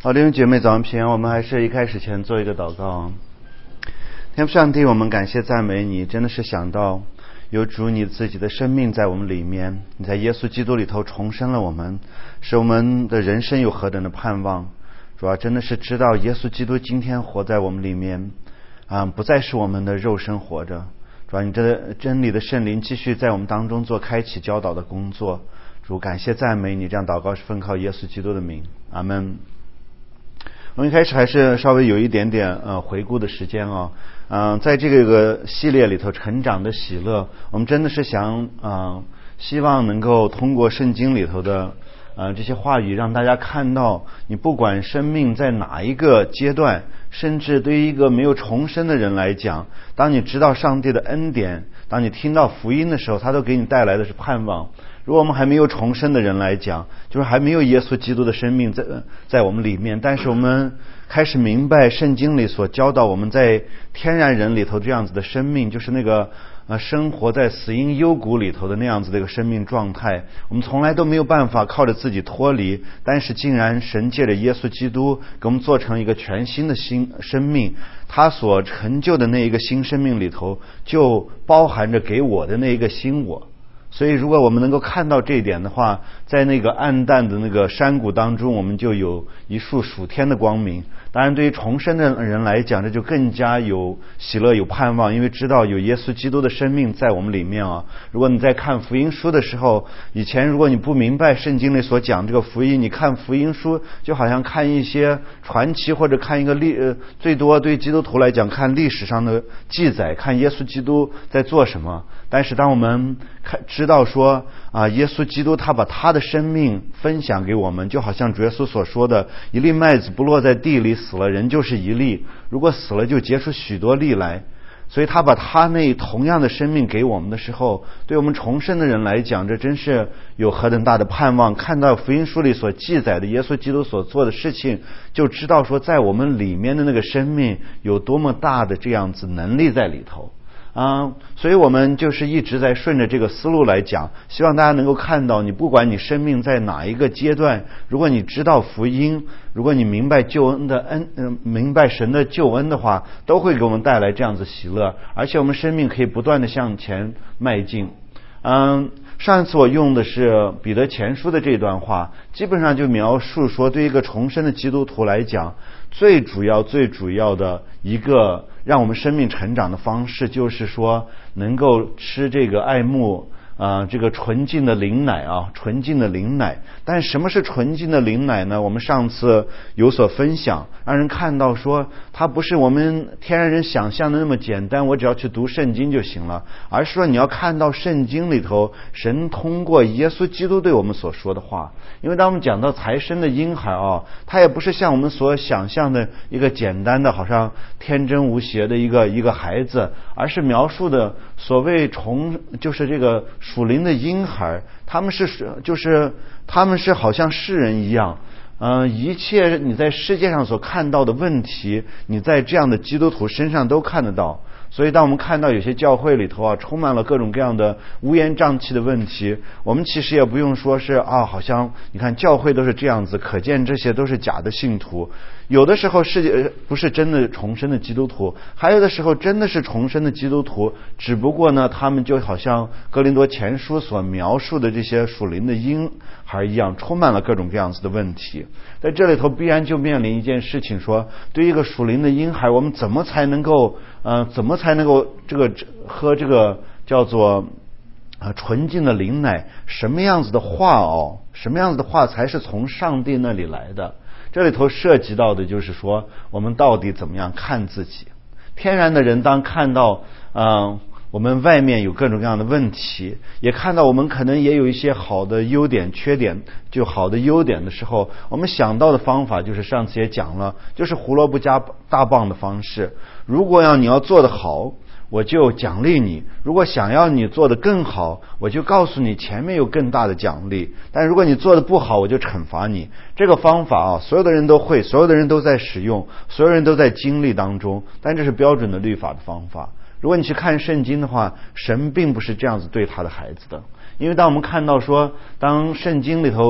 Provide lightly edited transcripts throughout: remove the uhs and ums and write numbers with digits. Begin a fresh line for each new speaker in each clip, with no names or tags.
好，弟兄姐妹早上平安。我们还是一开始前做一个祷告。天父上帝，我们感谢赞美你，真的是想到有主你自己的生命在我们里面，你在耶稣基督里头重生了我们，使我们的人生有何等的盼望。主要真的是知道耶稣基督今天活在我们里面不再是我们的肉身活着。主要你这真理的圣灵继续在我们当中做开启教导的工作。主感谢赞美你，这样祷告是奉靠耶稣基督的名，阿们。我们一开始还是稍微有一点点回顾的时间在这个系列里头成长的喜乐，我们真的是想希望能够通过圣经里头的这些话语，让大家看到你不管生命在哪一个阶段，甚至对于一个没有重生的人来讲，当你知道上帝的恩典，当你听到福音的时候，他都给你带来的是盼望。如果我们还没有重生的人来讲，就是还没有耶稣基督的生命在我们里面，但是我们开始明白圣经里所教导我们在天然人里头这样子的生命，就是那个生活在死荫幽谷里头的那样子的一个生命状态，我们从来都没有办法靠着自己脱离，但是竟然神借着耶稣基督给我们做成一个全新的新生命，他所成就的那一个新生命里头就包含着给我的那一个新我。所以如果我们能够看到这一点的话，在那个暗淡的那个山谷当中，我们就有一束属天的光明。当然对于重生的人来讲，这就更加有喜乐有盼望，因为知道有耶稣基督的生命在我们里面如果你在看福音书的时候，以前如果你不明白圣经里所讲这个福音，你看福音书就好像看一些传奇，或者看一个最多对基督徒来讲看历史上的记载，看耶稣基督在做什么。但是当我们知道说耶稣基督他把他的生命分享给我们，就好像主耶稣所说的，一粒麦子不落在地里死了，人就是一粒，如果死了就结出许多粒来。所以他把他那同样的生命给我们的时候，对我们重生的人来讲，这真是有何等大的盼望。看到福音书里所记载的耶稣基督所做的事情，就知道说在我们里面的那个生命有多么大的这样子能力在里头所以我们就是一直在顺着这个思路来讲，希望大家能够看到，你不管你生命在哪一个阶段，如果你知道福音，如果你明白救恩的明白神的救恩的话，都会给我们带来这样子喜乐，而且我们生命可以不断的向前迈进。上一次我用的是彼得前书的这段话，基本上就描述说，对一个重生的基督徒来讲，最主要的一个让我们生命成长的方式，就是说能够吃这个爱慕这个纯净的灵奶纯净的灵奶。但什么是纯净的灵奶呢？我们上次有所分享，让人看到说它不是我们天然人想象的那么简单，我只要去读圣经就行了，而是说你要看到圣经里头神通过耶稣基督对我们所说的话。因为当我们讲到才生的婴孩他也不是像我们所想象的一个简单的好像天真无邪的一个孩子，而是描述的所谓就是这个属灵的婴孩，他们是好像世人一样一切你在世界上所看到的问题，你在这样的基督徒身上都看得到。所以当我们看到有些教会里头充满了各种各样的乌烟瘴气的问题，我们其实也不用说是好像你看教会都是这样子，可见这些都是假的信徒。有的时候不是真的重生的基督徒，还有的时候真的是重生的基督徒，只不过呢他们就好像哥林多前书所描述的这些属灵的婴孩一样，充满了各种各样子的问题。在这里头必然就面临一件事情，说对于一个属灵的婴孩，我们怎么才能够这个喝这个叫做纯净的灵奶？什么样子的话才是从上帝那里来的？这里头涉及到的就是说，我们到底怎么样看自己？天然的人当看到我们外面有各种各样的问题，也看到我们可能也有一些好的优点缺点，就好的优点的时候，我们想到的方法就是上次也讲了，就是胡萝卜加大棒的方式。如果你要做得好，我就奖励你；如果想要你做得更好，我就告诉你前面有更大的奖励。但如果你做得不好，我就惩罚你。这个方法所有的人都会，所有的人都在使用，所有人都在经历当中，但这是标准的律法的方法。如果你去看圣经的话，神并不是这样子对他的孩子的。因为当我们看到说，当圣经里头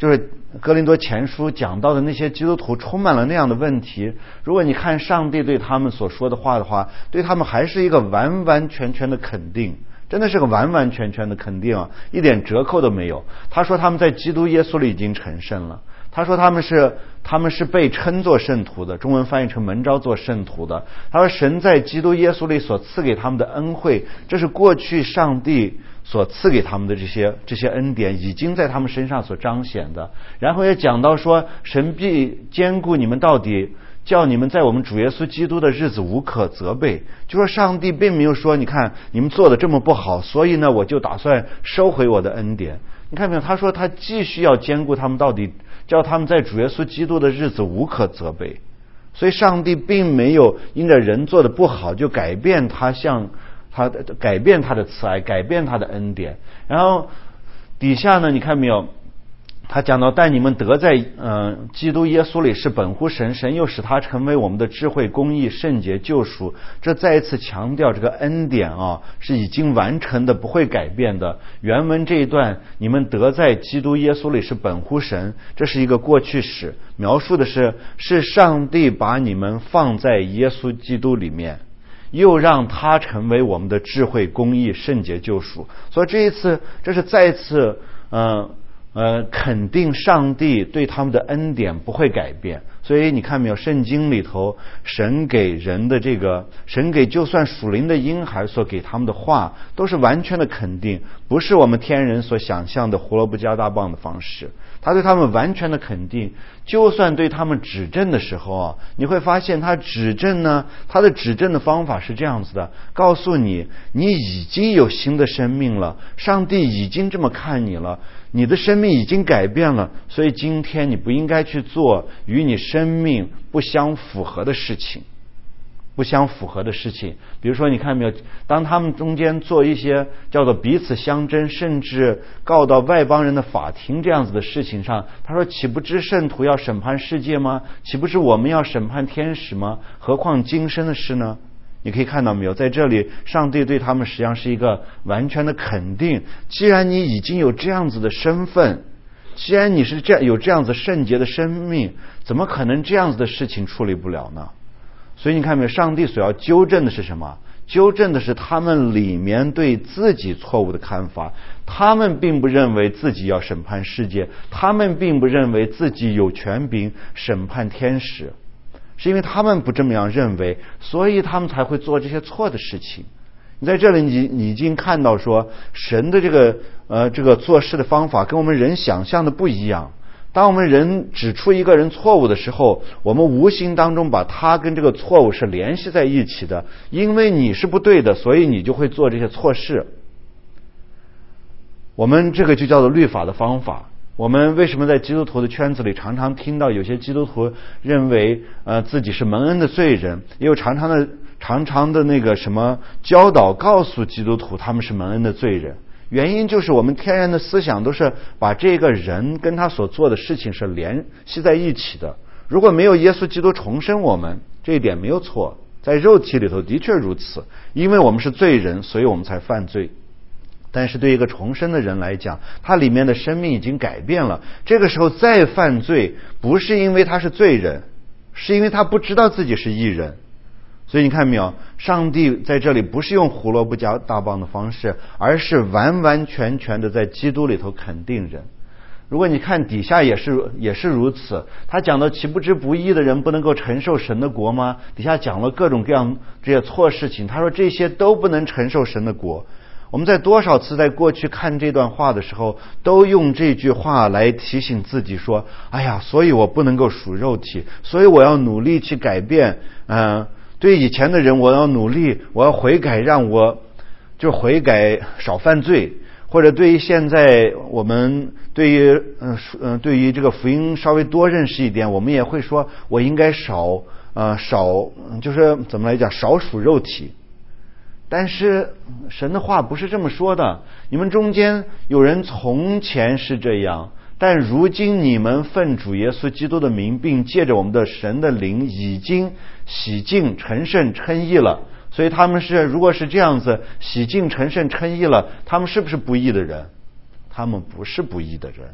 就是哥林多前书讲到的那些基督徒充满了那样的问题。如果你看上帝对他们所说的话的话，对他们还是一个完完全全的肯定，真的是个完完全全的肯定啊，一点折扣都没有。他说他们在基督耶稣里已经成圣了，他说他们是被称作圣徒的，中文翻译成蒙召做圣徒的。他说神在基督耶稣里所赐给他们的恩惠，这是过去上帝所赐给他们的这些恩典已经在他们身上所彰显的。然后也讲到说神必兼顾你们到底，叫你们在我们主耶稣基督的日子无可责备。就说上帝并没有说你看你们做的这么不好，所以呢我就打算收回我的恩典。你看没有，他说他继续要兼顾他们到底，叫他们在主耶稣基督的日子无可责备。所以上帝并没有因着人做的不好就改变他改变他的慈爱，改变他的恩典。然后底下呢，你看没有，他讲到但你们得在基督耶稣里是本乎神，神又使他成为我们的智慧、公义、圣洁、救赎。这再一次强调这个恩典啊是已经完成的，不会改变的。原文这一段你们得在基督耶稣里是本乎神，这是一个过去时，描述的是上帝把你们放在耶稣基督里面，又让他成为我们的智慧、公义、圣洁、救赎。所以这是再一次肯定上帝对他们的恩典不会改变。所以你看没有，圣经里头神给人的神给就算属灵的婴孩所给他们的话都是完全的肯定，不是我们天人所想象的胡萝卜加大棒的方式。他对他们完全的肯定，就算对他们指证的时候啊，你会发现他指证呢，他的指证的方法是这样子的，告诉你你已经有新的生命了，上帝已经这么看你了，你的生命已经改变了，所以今天你不应该去做与你生命不相符合的事情。比如说你看没有，当他们中间做一些叫做彼此相争，甚至告到外邦人的法庭这样子的事情上，他说岂不知圣徒要审判世界吗？岂不知我们要审判天使吗？何况今生的事呢？你可以看到没有，在这里上帝对他们实际上是一个完全的肯定。既然你已经有这样子的身份，既然你是有这样子圣洁的生命，怎么可能这样子的事情处理不了呢？所以你看没有，上帝所要纠正的是什么？纠正的是他们里面对自己错误的看法。他们并不认为自己要审判世界，他们并不认为自己有权柄审判天使，是因为他们不这么样认为，所以他们才会做这些错的事情。你在这里你已经看到说神的这个做事的方法跟我们人想象的不一样。当我们人指出一个人错误的时候，我们无形当中把他跟这个错误是联系在一起的，因为你是不对的，所以你就会做这些错事。我们这个就叫做律法的方法。我们为什么在基督徒的圈子里常常听到有些基督徒认为自己是蒙恩的罪人，也有常常的那个什么教导告诉基督徒他们是蒙恩的罪人。原因就是我们天然的思想都是把这个人跟他所做的事情是联系在一起的。如果没有耶稣基督重生我们，这一点没有错，在肉体里头的确如此，因为我们是罪人，所以我们才犯罪。但是对一个重生的人来讲，他里面的生命已经改变了，这个时候再犯罪不是因为他是罪人，是因为他不知道自己是义人。所以你看没有，上帝在这里不是用胡萝卜加大棒的方式，而是完完全全的在基督里头肯定人。如果你看底下也是如此，他讲到岂不知不义的人不能够承受神的国吗？底下讲了各种各样这些错事情，他说这些都不能承受神的国。我们在多少次在过去看这段话的时候，都用这句话来提醒自己说，哎呀，所以我不能够属肉体，所以我要努力去改变。对以前的人我要努力，我要悔改，让我就悔改少犯罪。或者对于现在我们对于这个福音稍微多认识一点，我们也会说我应该少就是怎么来讲，少属肉体。但是神的话不是这么说的，你们中间有人从前是这样，但如今你们奉主耶稣基督的名，并借着我们的神的灵已经洗净成圣称义了。所以他们如果是这样子洗净成圣称义了，他们是不是不义的人？他们不是不义的人。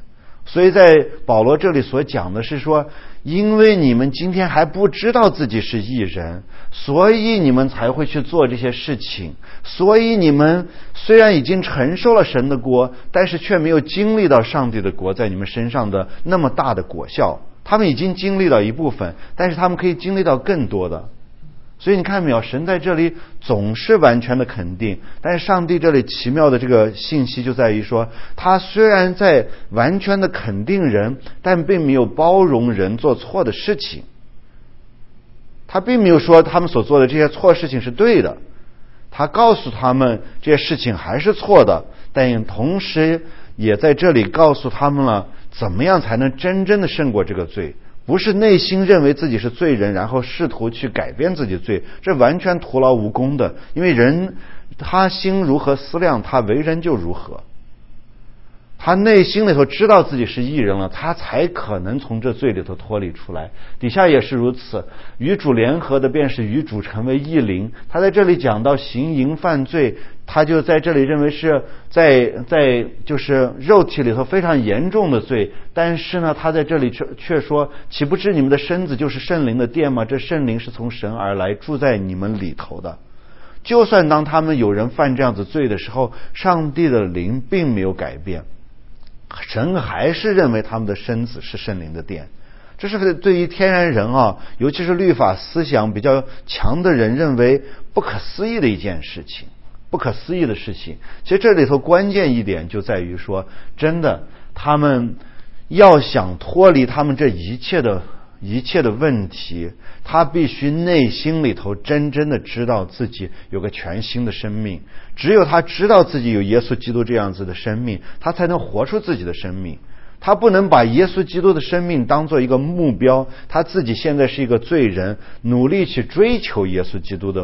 所以在保罗这里所讲的是说，因为你们今天还不知道自己是义人，所以你们才会去做这些事情。所以你们虽然已经承受了神的国，但是却没有经历到上帝的国在你们身上的那么大的果效。他们已经经历到一部分，但是他们可以经历到更多的。所以你看没有，神在这里总是完全的肯定，但是上帝这里奇妙的这个信息就在于说，他虽然在完全的肯定人，但并没有包容人做错的事情。他并没有说他们所做的这些错事情是对的，他告诉他们这些事情还是错的，但同时也在这里告诉他们了怎么样才能真正的胜过这个罪。不是内心认为自己是罪人，然后试图去改变自己罪，这完全徒劳无功的。因为人他心如何思量，他为人就如何。他内心里头知道自己是义人了，他才可能从这罪里头脱离出来。底下也是如此，与主联合的便是与主成为义灵。他在这里讲到行淫犯罪，他就在这里认为是在就是肉体里头非常严重的罪，但是呢，他在这里却说，岂不知你们的身子就是圣灵的殿吗？这圣灵是从神而来，住在你们里头的。就算当他们有人犯这样子罪的时候，上帝的灵并没有改变，神还是认为他们的身子是圣灵的殿。这是对于天然人尤其是律法思想比较强的人认为不可思议的一件事情，不可思议的事情。其实这里头关键一点就在于说，真的他们要想脱离他们这一切的问题，他必须内心里头真正的知道自己有个全新的生命。只有他知道自己有耶稣基督这样子的生命，他才能活出自己的生命。他不能把耶稣基督的生命当做一个目标，他自己现在是一个罪人，努力去追求耶稣基督的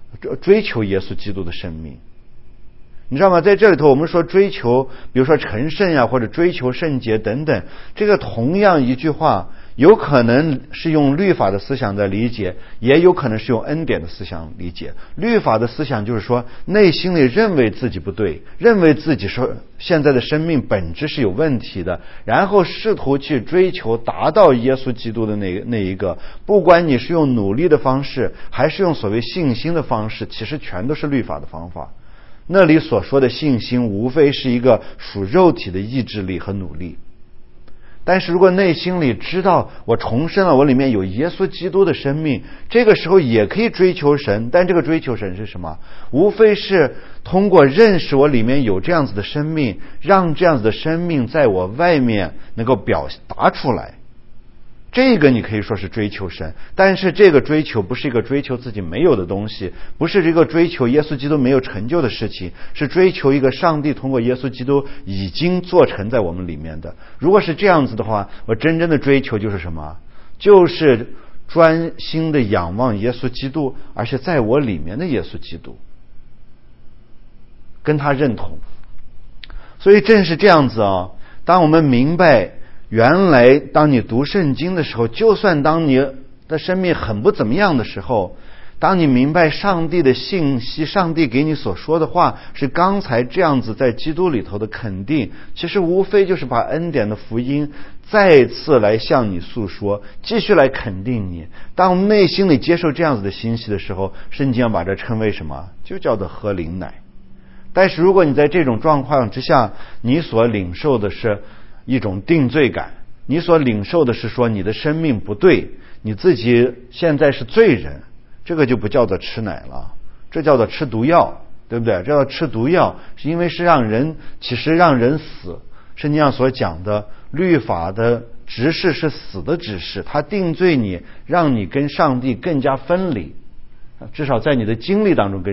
生命。你知道吗？在这里头我们说追求比如说成圣呀，或者追求圣洁等等，这个同样一句话有可能是用律法的思想在理解，也有可能是用恩典的思想理解。律法的思想就是说内心里认为自己不对，认为自己说现在的生命本质是有问题的，然后试图去追求达到耶稣基督的那一个，不管你是用努力的方式还是用所谓信心的方式，其实全都是律法的方法。那里所说的信心无非是一个属肉体的意志力和努力。但是如果内心里知道我重生了，我里面有耶稣基督的生命，这个时候也可以追求神。但这个追求神是什么？无非是通过认识我里面有这样子的生命，让这样子的生命在我外面能够表达出来。这个你可以说是追求神，但是这个追求不是一个追求自己没有的东西，不是这个追求耶稣基督没有成就的事情，是追求一个上帝通过耶稣基督已经做成在我们里面的。如果是这样子的话，我真正的追求就是什么？就是专心的仰望耶稣基督，而且在我里面的耶稣基督，跟他认同。所以正是这样子当我们明白原来当你读圣经的时候，就算当你的生命很不怎么样的时候，当你明白上帝的信息，上帝给你所说的话是刚才这样子在基督里头的肯定，其实无非就是把恩典的福音再次来向你诉说，继续来肯定你。当内心里接受这样子的信息的时候，圣经要把这称为什么？就叫做喝灵奶。但是如果你在这种状况之下，你所领受的是一种定罪感，你所领受的是说你的生命不对，你自己现在是罪人，这个就不叫做吃奶了，这叫做吃毒药，对不对？这叫吃毒药，是因为是其实让人死。圣经上所讲的律法的指示是死的指示，它定罪你，让你跟上帝更加分离，至少在你的经历当中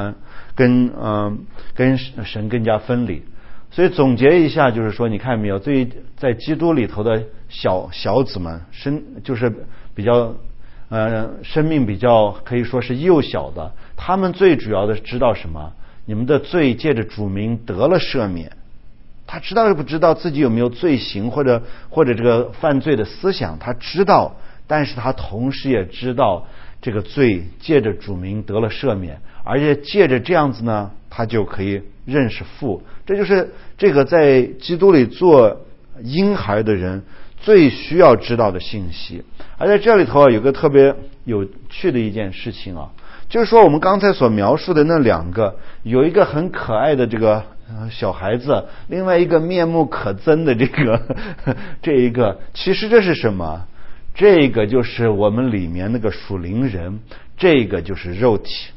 跟神更加分离。所以总结一下，就是说，你看没有，对于在基督里头的小子们，就是比较生命比较可以说是幼小的，他们最主要的知道什么？你们的罪借着主名得了赦免。他知道不知道自己有没有罪行或者这个犯罪的思想？他知道，但是他同时也知道这个罪借着主名得了赦免，而且借着这样子呢，他就可以认识父。这就是这个在基督里做婴孩的人最需要知道的信息。而在这里头有个特别有趣的一件事情啊，就是说我们刚才所描述的那两个，有一个很可爱的这个小孩子，另外一个面目可憎的这一个，其实这是什么？这个就是我们里面那个属灵人，这个就是肉体。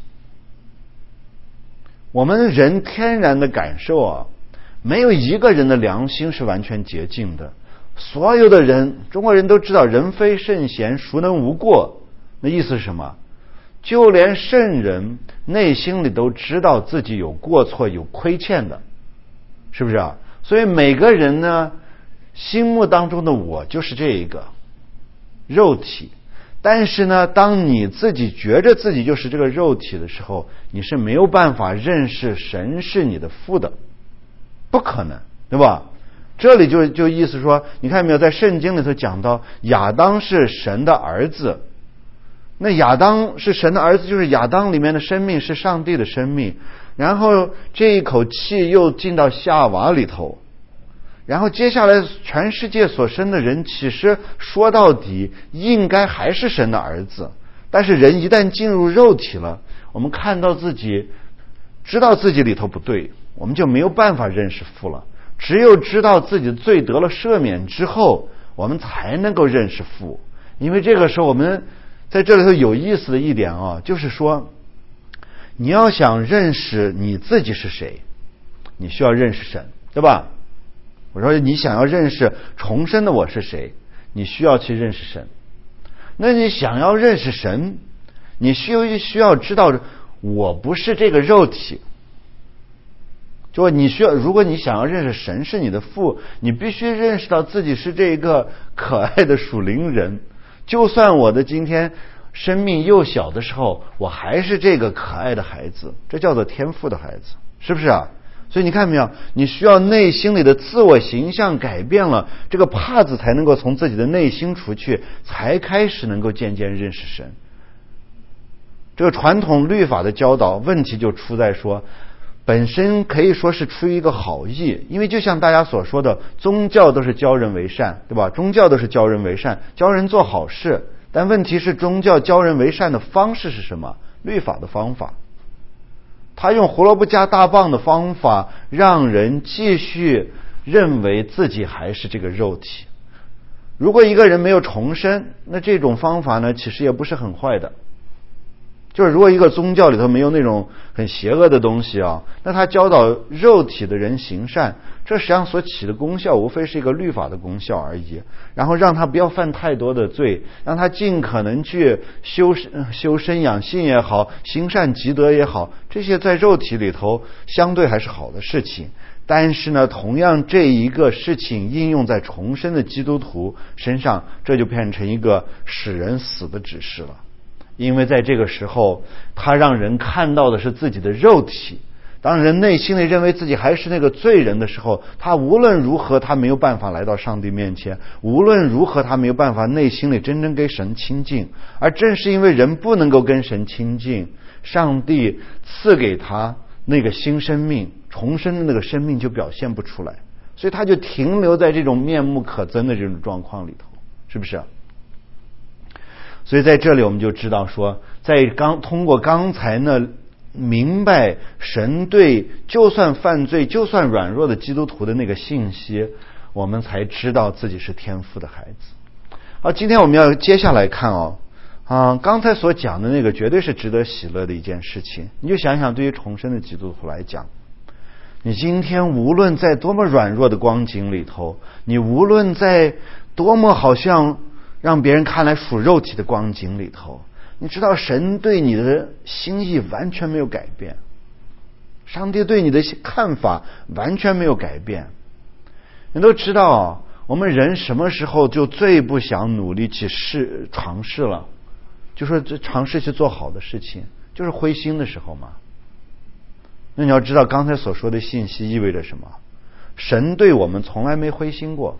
我们人天然的感受啊，没有一个人的良心是完全洁净的。所有的人，中国人都知道人非圣贤，孰能无过？那意思是什么？就连圣人内心里都知道自己有过错有亏欠的，是不是啊？所以每个人呢，心目当中的我就是这一个肉体。但是呢，当你自己觉着自己就是这个肉体的时候，你是没有办法认识神是你的父的，不可能，对吧？这里就意思说，你看没有，在圣经里头讲到亚当是神的儿子，那亚当是神的儿子，就是亚当里面的生命是上帝的生命，然后这一口气又进到夏娃里头，然后接下来全世界所生的人，其实说到底应该还是神的儿子。但是人一旦进入肉体了，我们看到自己，知道自己里头不对，我们就没有办法认识父了。只有知道自己的罪得了赦免之后，我们才能够认识父。因为这个时候我们在这里头有意思的一点啊，就是说你要想认识你自己是谁，你需要认识神，对吧？我说你想要认识重生的我是谁，你需要去认识神。那你想要认识神，你需要知道我不是这个肉体。就你需要，如果你想要认识神是你的父，你必须认识到自己是这个可爱的属灵人。就算我的今天生命幼小的时候，我还是这个可爱的孩子，这叫做天父的孩子，是不是啊？所以你看没有，你需要内心里的自我形象改变了，这个帕子才能够从自己的内心除去，才开始能够渐渐认识神。这个传统律法的教导问题就出在说，本身可以说是出于一个好意，因为就像大家所说的，宗教都是教人为善，对吧？宗教都是教人为善，教人做好事。但问题是，宗教教人为善的方式是什么？律法的方法。他用胡萝卜加大棒的方法，让人继续认为自己还是这个肉体。如果一个人没有重生，那这种方法呢，其实也不是很坏的。就是如果一个宗教里头没有那种很邪恶的东西啊，那他教导肉体的人行善，这实际上所起的功效无非是一个律法的功效而已，然后让他不要犯太多的罪，让他尽可能去修身养性也好，行善积德也好，这些在肉体里头相对还是好的事情。但是呢，同样这一个事情应用在重生的基督徒身上，这就变成一个使人死的指示了。因为在这个时候，他让人看到的是自己的肉体。当人内心里认为自己还是那个罪人的时候，他无论如何他没有办法来到上帝面前，无论如何他没有办法内心里真正跟神亲近。而正是因为人不能够跟神亲近，上帝赐给他那个新生命，重生的那个生命就表现不出来，所以他就停留在这种面目可憎的这种状况里头，是不是？所以在这里我们就知道说，通过刚才呢，明白神对就算犯罪就算软弱的基督徒的那个信息，我们才知道自己是天父的孩子。好，今天我们要接下来看刚才所讲的那个绝对是值得喜乐的一件事情。你就想想，对于重生的基督徒来讲，你今天无论在多么软弱的光景里头，你无论在多么好像让别人看来属肉体的光景里头，你知道神对你的心意完全没有改变，上帝对你的看法完全没有改变。你都知道我们人什么时候就最不想努力去尝试了，就说尝试去做好的事情，就是灰心的时候嘛。那你要知道刚才所说的信息意味着什么？神对我们从来没灰心过。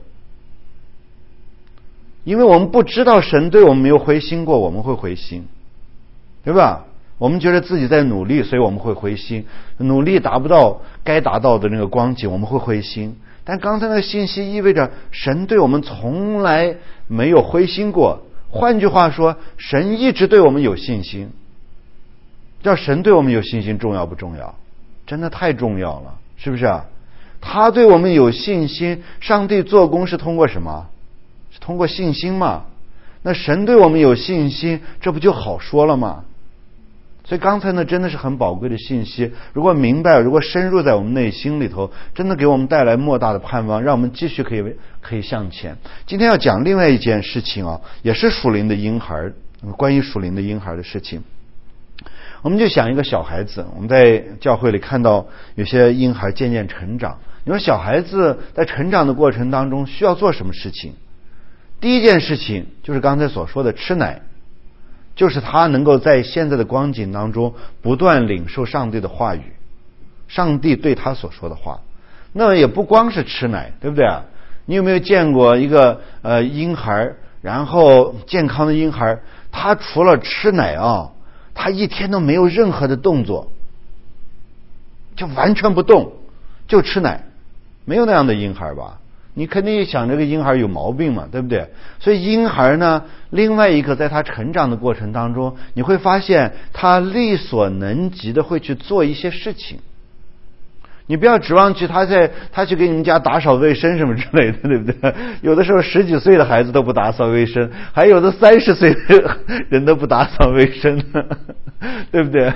因为我们不知道神对我们没有灰心过，我们会灰心，对吧？ 我们觉得自己在努力，所以我们会灰心，努力达不到该达到的那个光景，我们会灰心。但刚才那个信息意味着神对我们从来没有灰心过，换句话说，神一直对我们有信心。叫神对我们有信心重要不重要？真的太重要了，是不是啊？他对我们有信心，上帝做工是通过什么？是通过信心嘛。那神对我们有信心，这不就好说了吗？所以刚才呢，真的是很宝贵的信息。如果明白，如果深入在我们内心里头，真的给我们带来莫大的盼望，让我们继续可以向前。今天要讲另外一件事情啊，也是属灵的婴孩，关于属灵的婴孩的事情。我们就想一个小孩子，我们在教会里看到有些婴孩渐渐成长。你说小孩子在成长的过程当中需要做什么事情？第一件事情就是刚才所说的吃奶，就是他能够在现在的光景当中不断领受上帝的话语，上帝对他所说的话。那也不光是吃奶，对不对啊？你有没有见过一个婴孩，然后健康的婴孩，他除了吃奶啊，他一天都没有任何的动作，就完全不动，就吃奶？没有那样的婴孩吧？你肯定想这个婴孩有毛病嘛，对不对？所以婴孩呢，另外一个在他成长的过程当中，你会发现他力所能及的会去做一些事情。你不要指望他去给你们家打扫卫生什么之类的，对不对？有的时候10几岁的孩子都不打扫卫生，还有的30岁的人都不打扫卫生，对不对？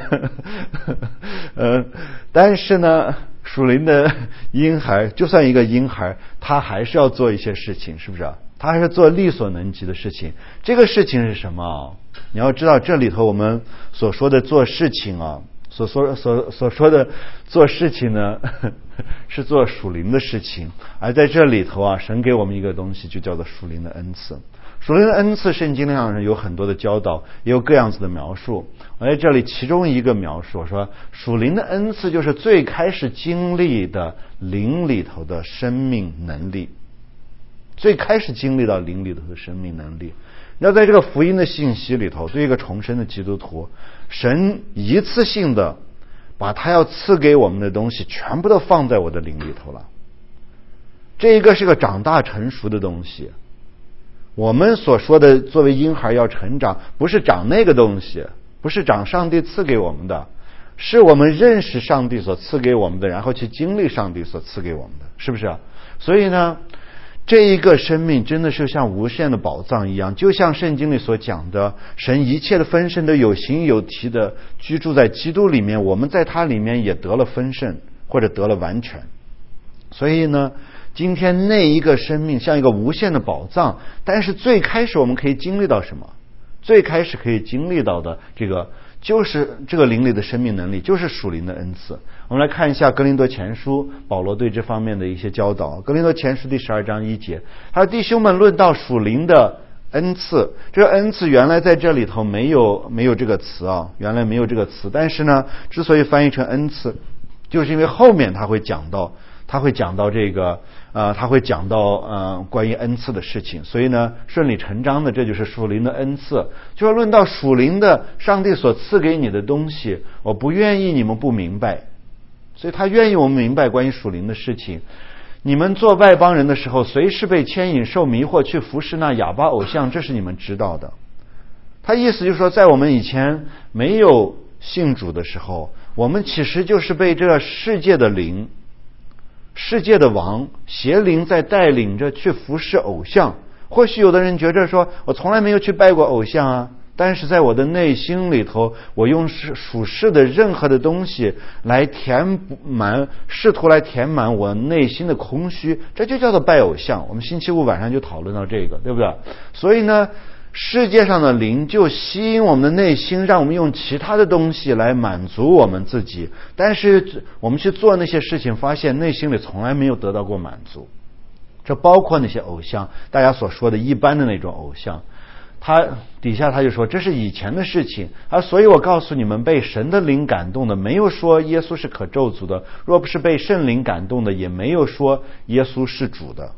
但是呢，属灵的婴孩，就算一个婴孩，他还是要做一些事情，是不是？他还是做力所能及的事情。这个事情是什么？你要知道，这里头我们所说的做事情啊，所说的做事情呢，是做属灵的事情。而在这里头啊，神给我们一个东西，就叫做属灵的恩赐。属灵的恩赐，圣经上有很多的教导，也有各样子的描述。我在这里其中一个描述，我说属灵的恩赐就是最开始经历的灵里头的生命能力，最开始经历到灵里头的生命能力。要在这个福音的信息里头，对一个重生的基督徒，神一次性的把他要赐给我们的东西全部都放在我的灵里头了。这一个是个长大成熟的东西。我们所说的作为婴孩要成长，不是长那个东西，不是长上帝赐给我们的，是我们认识上帝所赐给我们的，然后去经历上帝所赐给我们的，是不是？所以呢，这一个生命真的是像无限的宝藏一样，就像圣经里所讲的，神一切的丰盛都有形有体的居住在基督里面，我们在他里面也得了丰盛，或者得了完全。所以呢，今天那一个生命像一个无限的宝藏，但是最开始我们可以经历到什么？最开始可以经历到的这个就是这个灵里的生命能力，就是属灵的恩赐。我们来看一下哥林多前书保罗对这方面的一些教导。哥林多前书第12章1节，他说：弟兄们，论到属灵的恩赐，这个恩赐原来在这里头没有这个词啊，原来没有这个词，但是呢，之所以翻译成恩赐，就是因为后面他会讲到这个他会讲到关于恩赐的事情，所以呢顺理成章的，这就是属灵的恩赐。就是论到属灵的上帝所赐给你的东西，我不愿意你们不明白，所以他愿意我们明白关于属灵的事情。你们做外邦人的时候，随时被牵引受迷惑去服侍那哑巴偶像，这是你们知道的。他意思就是说，在我们以前没有信主的时候，我们其实就是被这个世界的灵、世界的王邪灵在带领着去服侍偶像。或许有的人觉着说，我从来没有去拜过偶像啊，但是在我的内心里头，我用属世的任何的东西来试图来填满我内心的空虚，这就叫做拜偶像。我们星期五晚上就讨论到这个，对不对？所以呢，世界上的灵就吸引我们的内心，让我们用其他的东西来满足我们自己，但是我们去做那些事情，发现内心里从来没有得到过满足。这包括那些偶像，大家所说的一般的那种偶像。他底下他就说，这是以前的事情所以我告诉你们，被神的灵感动的，没有说耶稣是可咒诅的；若不是被圣灵感动的，也没有说耶稣是主的。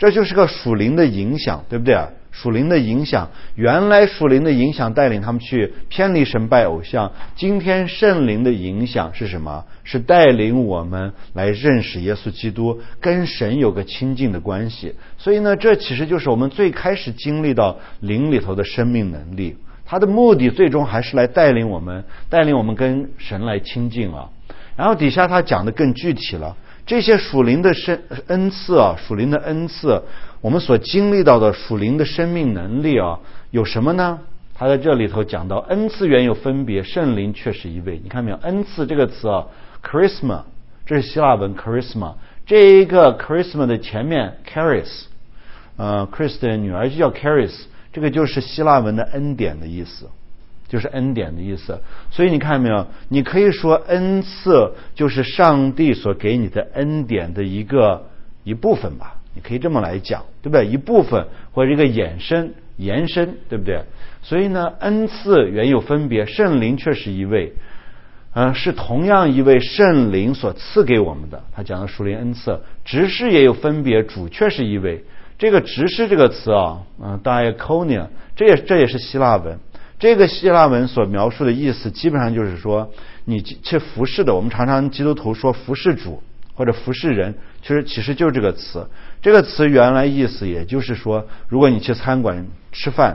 这就是个属灵的影响，对不对？属灵的影响，原来属灵的影响带领他们去偏离神拜偶像，今天圣灵的影响是什么？是带领我们来认识耶稣基督，跟神有个亲近的关系。所以呢，这其实就是我们最开始经历到灵里头的生命能力，它的目的最终还是来带领我们跟神来亲近啊。然后底下他讲的更具体了，这些属灵的恩赐啊，属灵的恩赐，我们所经历到的属灵的生命能力啊，有什么呢？他在这里头讲到，恩赐原有分别，圣灵却是一位。你看没有？恩赐这个词啊 ，charisma， 这是希腊文 charisma， 这一个 charisma 的前面 charis，Chris 的女儿就叫 charis， 这个就是希腊文的恩典的意思。就是恩典的意思。所以你看没有，你可以说恩赐就是上帝所给你的恩典的一部分吧，你可以这么来讲，对不对？一部分或者一个延伸，对不对？所以呢，恩赐原有分别，圣灵却是一位，是同样一位圣灵所赐给我们的。他讲的属灵恩赐，执事也有分别，主却是一位。这个执事这个词啊，diakonia， 这也是希腊文。这个希腊文所描述的意思基本上就是说，你去服侍的，我们常常基督徒说服侍主或者服侍人，其实就是这个词。这个词原来意思也就是说，如果你去餐馆吃饭，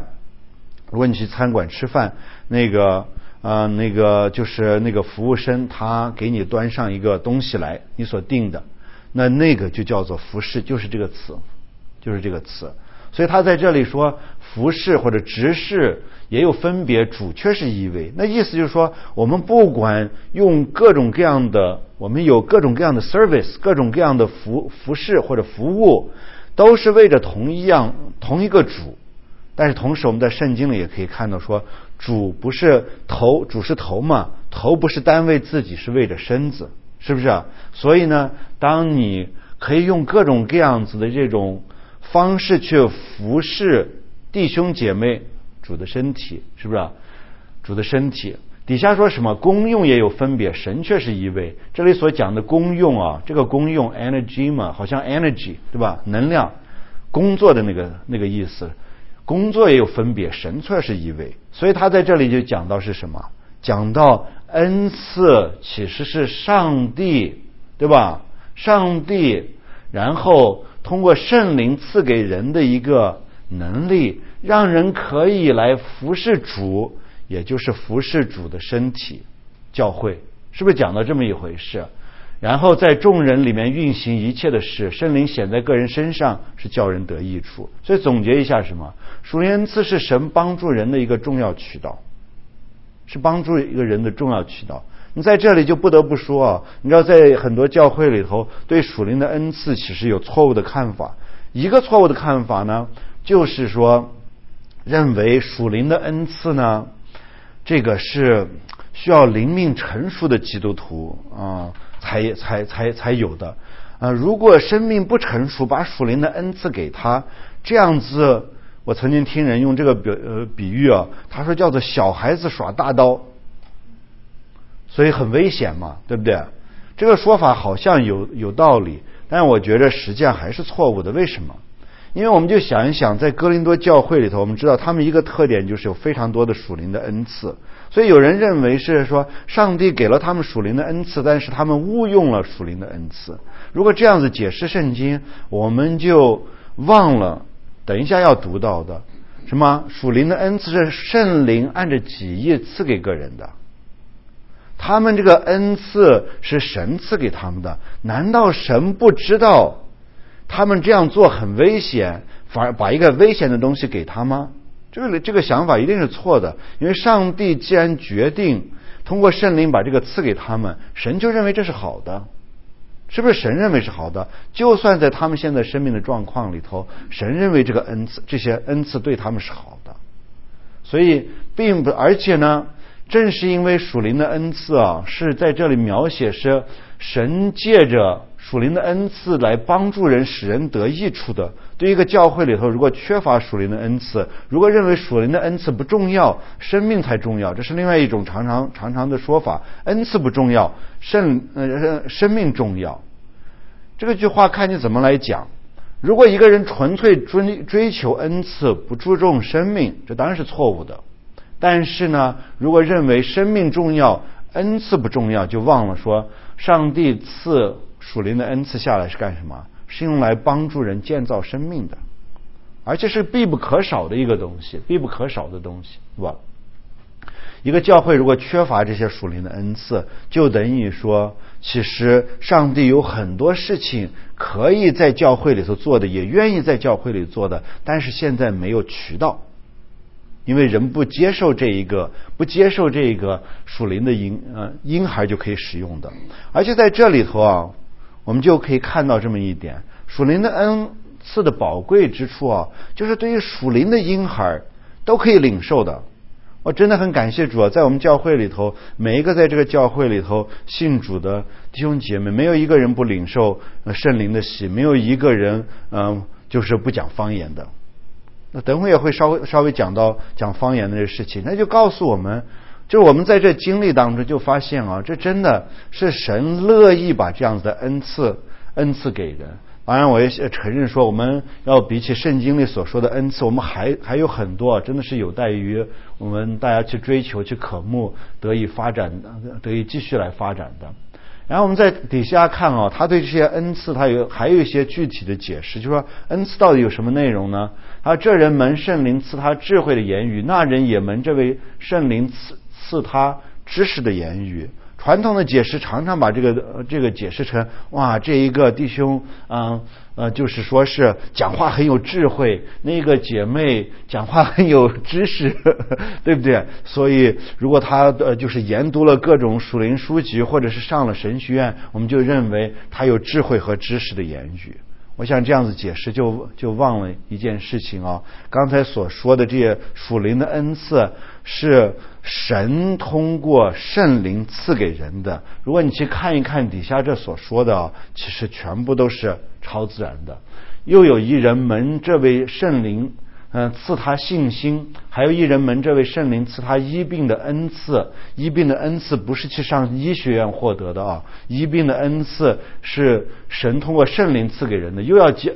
那个就是那个服务生他给你端上一个东西来，你所订的，那个就叫做服侍，就是这个词。所以他在这里说服侍或者执事也有分别，主却是一位。那意思就是说，我们不管用各种各样的，我们有各种各样的 service， 各种各样的服侍或者服务，都是为着同一个主。但是同时我们在圣经里也可以看到说，主不是头，主是头嘛，头不是单为自己，是为着身子，是不是啊？所以呢，当你可以用各种各样子的这种方式去服侍弟兄姐妹，主的身体，是不是啊？主的身体底下说什么？功用也有分别，神却是一位。这里所讲的功用啊，这个功用 energy 嘛，好像 energy 对吧？能量，工作的那个意思。工作也有分别，神却是一位。所以他在这里就讲到是什么？讲到恩赐其实是上帝，对吧？上帝，然后通过圣灵赐给人的一个能力，让人可以来服侍主，也就是服侍主的身体，教会，是不是讲到这么一回事？然后在众人里面运行一切的事，圣灵显在个人身上，是叫人得益处。所以总结一下什么？属灵恩赐是神帮助人的一个重要渠道，是帮助一个人的重要渠道。你在这里就不得不说啊，你知道在很多教会里头对属灵的恩赐其实有错误的看法。一个错误的看法呢，就是说认为属灵的恩赐呢，这个是需要灵命成熟的基督徒才有的。如果生命不成熟，把属灵的恩赐给他，这样子，我曾经听人用这个比喻啊，他说叫做小孩子耍大刀，所以很危险嘛，对不对？这个说法好像有道理，但我觉得实际上还是错误的。为什么？因为我们就想一想，在哥林多教会里头，我们知道他们一个特点就是有非常多的属灵的恩赐，所以有人认为是说上帝给了他们属灵的恩赐，但是他们误用了属灵的恩赐。如果这样子解释圣经，我们就忘了等一下要读到的什么属灵的恩赐是圣灵按着己意赐给个人的，他们这个恩赐是神赐给他们的，难道神不知道他们这样做很危险，反而把一个危险的东西给他吗？这个想法一定是错的。因为上帝既然决定通过圣灵把这个赐给他们，神就认为这是好的，是不是？神认为是好的，就算在他们现在生命的状况里头，神认为这些恩赐对他们是好的。所以而且呢，正是因为属灵的恩赐啊，是在这里描写是神借着属灵的恩赐来帮助人，使人得益处的。对一个教会里头，如果缺乏属灵的恩赐，如果认为属灵的恩赐不重要，生命才重要，这是另外一种常常的说法。恩赐不重要，生命重要。这个句话看你怎么来讲。 如果一个人纯粹追求恩赐，不注重生命，这当然是错误的。但是呢，如果认为生命重要，恩赐不重要，就忘了说上帝赐属灵的恩赐下来是干什么？是用来帮助人建造生命的，而且是必不可少的一个东西，必不可少的东西，是吧？一个教会如果缺乏这些属灵的恩赐，就等于说其实上帝有很多事情可以在教会里头做的，也愿意在教会里做的，但是现在没有渠道，因为人不接受这个属灵的婴孩就可以使用的。而且在这里头啊，我们就可以看到这么一点，属灵的恩赐的宝贵之处啊，就是对于属灵的婴孩都可以领受的。我真的很感谢主啊，在我们教会里头，每一个在这个教会里头信主的弟兄姐妹，没有一个人不领受圣灵的喜，没有一个人就是不讲方言的。那等会也会稍微讲到讲方言的这个事情，那就告诉我们，就是我们在这经历当中就发现啊，这真的是神乐意把这样子的恩赐给人。当然我也承认说，我们要比起圣经里所说的恩赐，我们还有很多真的是有待于我们大家去追求去渴慕，得以发展，得以继续来发展的。然后我们在底下看啊，他对这些恩赐还有一些具体的解释，就是说恩赐到底有什么内容呢？这人蒙圣灵赐他智慧的言语，那人也蒙这位圣灵赐他知识的言语。传统的解释常常把这个解释成，哇，这一个弟兄就是说是讲话很有智慧，那个姐妹讲话很有知识对不对？所以如果他就是研读了各种属灵书籍，或者是上了神学院，我们就认为他有智慧和知识的言语。我想这样子解释就忘了一件事情啊，刚才所说的这些属灵的恩赐是神通过圣灵赐给人的。如果你去看一看底下这所说的啊，其实全部都是超自然的。又有一人蒙这位圣灵赐他信心，还有一人蒙这位圣灵赐他医病的恩赐。医病的恩赐不是去上医学院获得的啊，医病的恩赐是神通过圣灵赐给人的。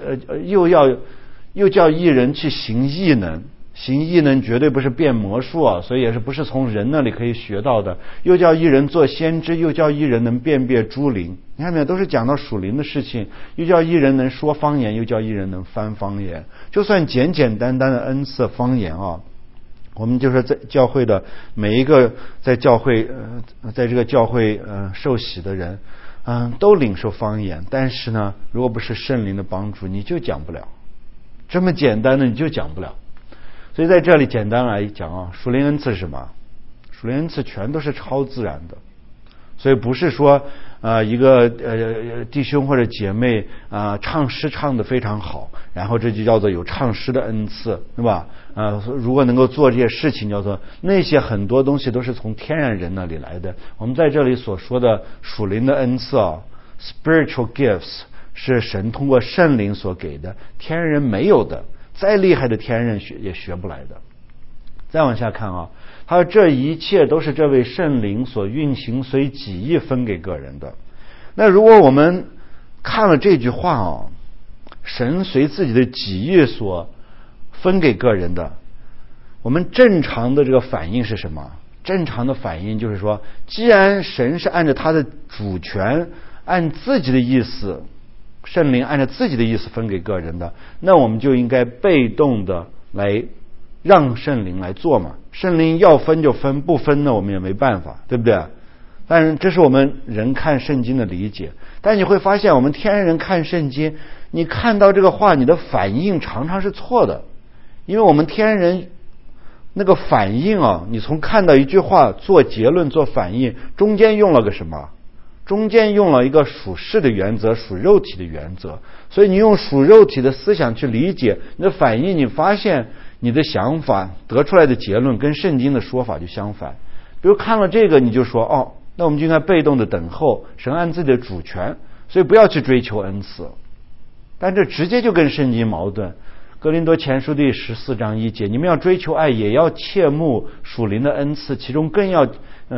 又叫一人去行异能，行异能绝对不是变魔术啊，所以也是不是从人那里可以学到的。又叫一人做先知，又叫一人能辨别诸灵。你看没有，都是讲到属灵的事情。又叫一人能说方言，又叫一人能翻方言。就算简简单单的恩赐方言啊，我们就是在教会的每一个在这个教会受洗的人都领受方言，但是呢，如果不是圣灵的帮助，你就讲不了。这么简单的你就讲不了。所以在这里简单来讲啊，属灵恩赐是什么？属灵恩赐全都是超自然的。所以不是说一个弟兄或者姐妹唱诗唱得非常好，然后这就叫做有唱诗的恩赐，对吧？如果能够做这些事情，叫做那些很多东西都是从天然人那里来的。我们在这里所说的属灵的恩赐啊 ，spiritual gifts 是神通过圣灵所给的，天然人没有的，再厉害的天然人也学不来的。再往下看啊，他说这一切都是这位圣灵所运行随己意分给个人的。那如果我们看了这句话啊，神随自己的己意所分给个人的，我们正常的这个反应是什么？正常的反应就是说，既然神是按照他的主权，按自己的意思，圣灵按照自己的意思分给个人的，那我们就应该被动的来让圣灵来做嘛。圣灵要分就分，不分呢我们也没办法，对不对？但是这是我们人看圣经的理解。但你会发现，我们天然人看圣经，你看到这个话，你的反应常常是错的。因为我们天然人那个反应啊，你从看到一句话做结论做反应，中间用了个什么？中间用了一个属世的原则，属肉体的原则。所以你用属肉体的思想去理解你的反应，你发现你的想法得出来的结论跟圣经的说法就相反。比如看了这个，你就说那我们就应该被动的等候神按自己的主权，所以不要去追求恩赐。但这直接就跟圣经矛盾。哥林多前书第14章1节，你们要追求爱，也要切慕属灵的恩赐，其中更要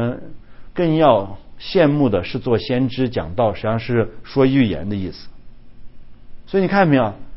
羡慕的是做先知讲道，实际上是说预言的意思。所以你看没有，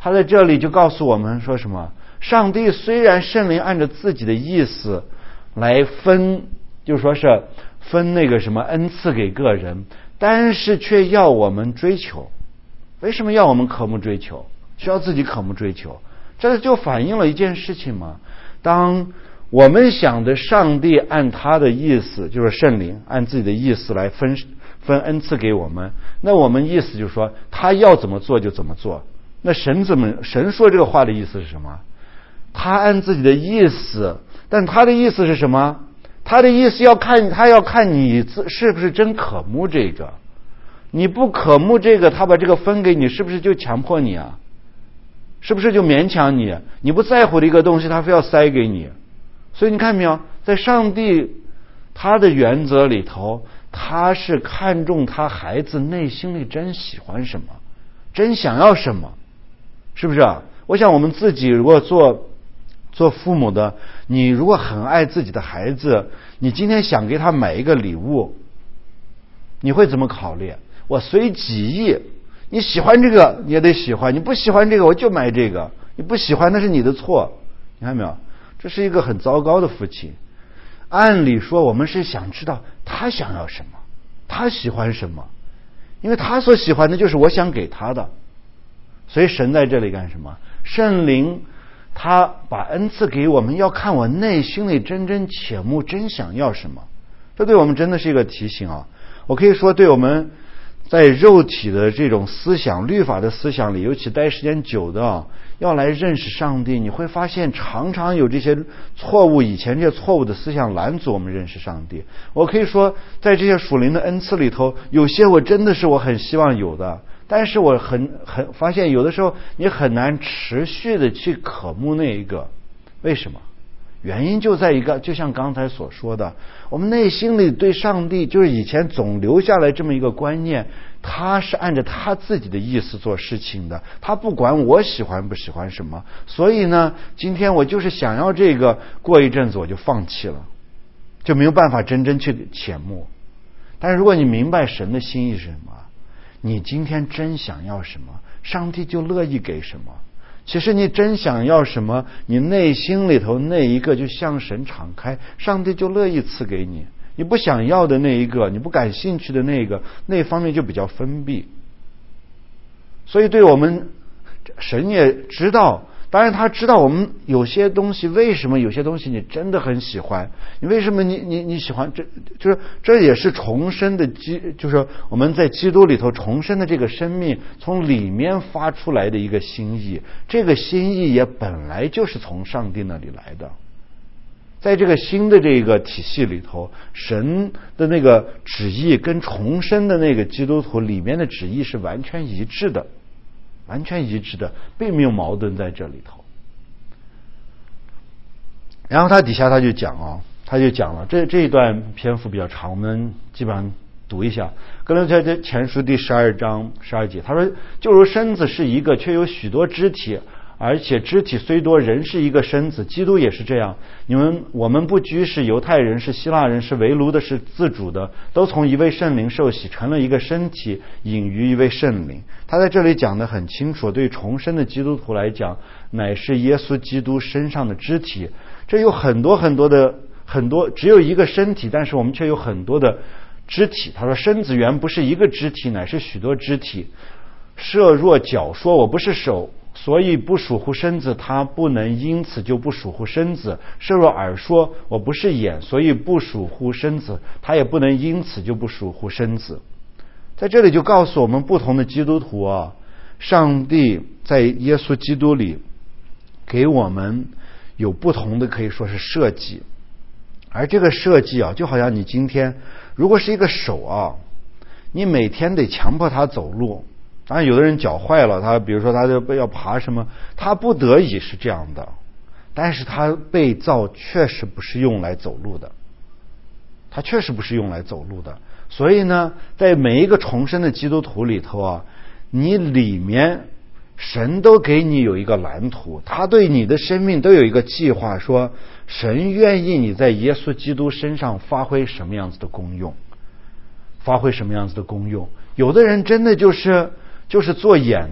他在这里就告诉我们说什么？上帝虽然圣灵按照自己的意思来分，就说是分那个什么恩赐给个人，但是却要我们追求。为什么要我们渴慕追求？需要自己渴慕追求，这就反映了一件事情嘛。当我们想着上帝按他的意思，就是圣灵按自己的意思来分恩赐给我们，那我们意思就是说他要怎么做就怎么做。那神说这个话的意思是什么？他按自己的意思，但他的意思是什么？他的意思要看你是不是真渴慕这个。你不渴慕这个，他把这个分给你，是不是就强迫你啊？是不是就勉强你？你不在乎的一个东西，他非要塞给你。所以你看没有，在上帝他的原则里头，他是看重他孩子内心里真喜欢什么，真想要什么，是不是啊？我想我们自己如果做父母的，你如果很爱自己的孩子，你今天想给他买一个礼物，你会怎么考虑？我随己意，你喜欢这个你也得喜欢，你不喜欢这个我就买这个，你不喜欢那是你的错。你看没有？这是一个很糟糕的父亲。按理说我们是想知道他想要什么，他喜欢什么，因为他所喜欢的就是我想给他的。所以神在这里干什么？圣灵他把恩赐给我们，要看我内心里真真切慕，真想要什么。这对我们真的是一个提醒啊！我可以说，对我们在肉体的这种思想、律法的思想里，尤其待时间久的，要来认识上帝，你会发现常常有这些错误，以前这些错误的思想拦阻我们认识上帝。我可以说，在这些属灵的恩赐里头，有些我真的是我很希望有的，但是我很发现有的时候你很难持续的去渴慕那一个。为什么？原因就在一个，就像刚才所说的，我们内心里对上帝就是以前总留下来这么一个观念，他是按照他自己的意思做事情的，他不管我喜欢不喜欢什么。所以呢，今天我就是想要这个，过一阵子我就放弃了，就没有办法真正去切慕。但是如果你明白神的心意是什么，你今天真想要什么，上帝就乐意给什么。其实你真想要什么，你内心里头那一个就向神敞开，上帝就乐意赐给你。你不想要的那一个，你不感兴趣的那个，那方面就比较封闭。所以对我们，神也知道，当然他知道我们有些东西，为什么有些东西你真的很喜欢，你为什么你喜欢，这也是重生的就是我们在基督里头重生的这个生命从里面发出来的一个心意，这个心意也本来就是从上帝那里来的。在这个新的这个体系里头，神的那个旨意跟重生的那个基督徒里面的旨意是完全一致的，完全一致的，并没有矛盾在这里头。然后他底下他就讲了这一段篇幅比较长，我们基本上读一下。哥林多前书第12章12节，他说：就如身子是一个，却有许多肢体，而且肢体虽多，人是一个身子，基督也是这样。我们不拘是犹太人，是希腊人，是为奴的，是自主的，都从一位圣灵受洗，成了一个身体，隐于一位圣灵。他在这里讲得很清楚，对重生的基督徒来讲，乃是耶稣基督身上的肢体。这有很多，只有一个身体，但是我们却有很多的肢体。他说：身子原不是一个肢体，乃是许多肢体。设若脚说我不是手，所以不属乎身子，他不能因此就不属乎身子。设若耳说我不是眼，所以不属乎身子，他也不能因此就不属乎身子。在这里就告诉我们，不同的基督徒啊，上帝在耶稣基督里给我们有不同的，可以说是设计。而这个设计啊，就好像你今天如果是一个手啊，你每天得强迫他走路。当然有的人脚坏了，他比如说他就要爬什么，他不得已是这样的，但是他被造确实不是用来走路的，他确实不是用来走路的。所以呢，在每一个重生的基督徒里头啊，你里面神都给你有一个蓝图，他对你的生命都有一个计划，说神愿意你在耶稣基督身上发挥什么样子的功用，发挥什么样子的功用。有的人真的就是做眼的，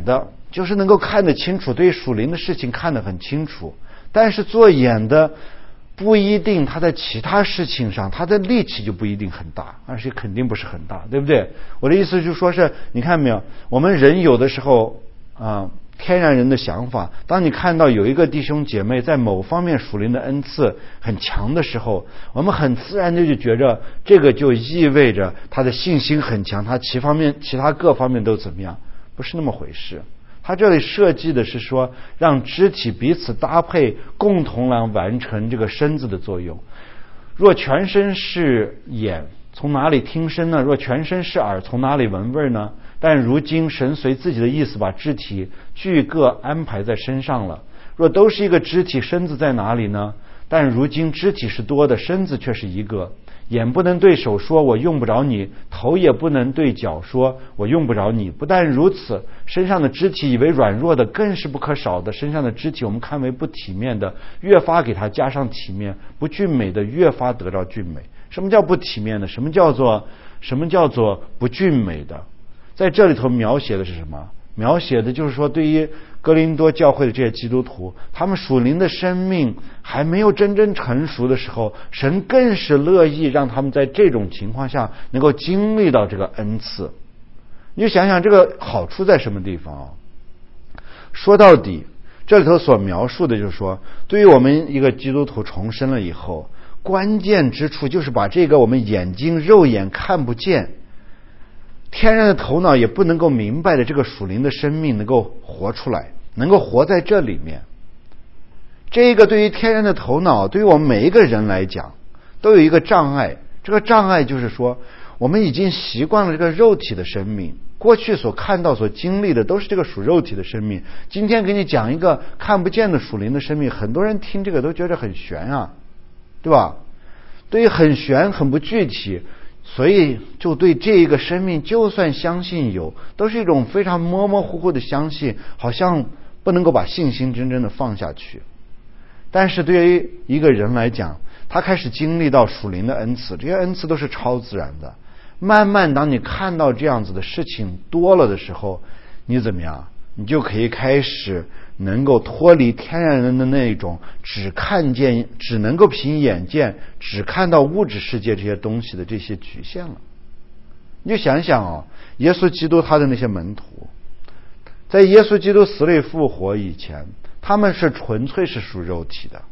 就是能够看得清楚，对属灵的事情看得很清楚。但是做眼的不一定他在其他事情上他的力气就不一定很大，而且肯定不是很大，对不对？我的意思就是说是，你看没有，我们人有的时候天然人的想法，当你看到有一个弟兄姐妹在某方面属灵的恩赐很强的时候，我们很自然的就觉着这个就意味着他的信心很强，他其他各方面都怎么样，不是那么回事。他这里设计的是说，让肢体彼此搭配，共同来完成这个身子的作用。若全身是眼，从哪里听声呢？若全身是耳，从哪里闻味呢？但如今神随自己的意思把肢体俱各安排在身上了。若都是一个肢体，身子在哪里呢？但如今肢体是多的，身子却是一个。眼不能对手说我用不着你，头也不能对脚说我用不着你。不但如此，身上的肢体以为软弱的更是不可少的，身上的肢体我们看为不体面的，越发给它加上体面，不俊美的越发得到俊美。什么叫不体面的？什么叫做不俊美的？在这里头描写的是什么？描写的就是说，对于哥林多教会的这些基督徒，他们属灵的生命还没有真正成熟的时候，神更是乐意让他们在这种情况下能够经历到这个恩赐。你就想想这个好处在什么地方啊？说到底，这里头所描述的就是说，对于我们一个基督徒重生了以后，关键之处就是把这个我们眼睛肉眼看不见，天然的头脑也不能够明白的这个属灵的生命能够活出来，能够活在这里面。这个对于天然的头脑，对于我们每一个人来讲都有一个障碍。这个障碍就是说，我们已经习惯了这个肉体的生命，过去所看到所经历的都是这个属肉体的生命。今天给你讲一个看不见的属灵的生命，很多人听这个都觉得很玄啊，对吧？对于很玄很不具体，所以就对这一个生命就算相信有，都是一种非常模模糊糊的相信，好像不能够把信心真正的放下去。但是对于一个人来讲，他开始经历到属灵的恩赐，这些恩赐都是超自然的。慢慢当你看到这样子的事情多了的时候，你怎么样？你就可以开始能够脱离天然人的那种只能够凭眼见，只看到物质世界这些东西的这些局限了。你就想想耶稣基督他的那些门徒，在耶稣基督死里复活以前，他们是纯粹是属肉体的，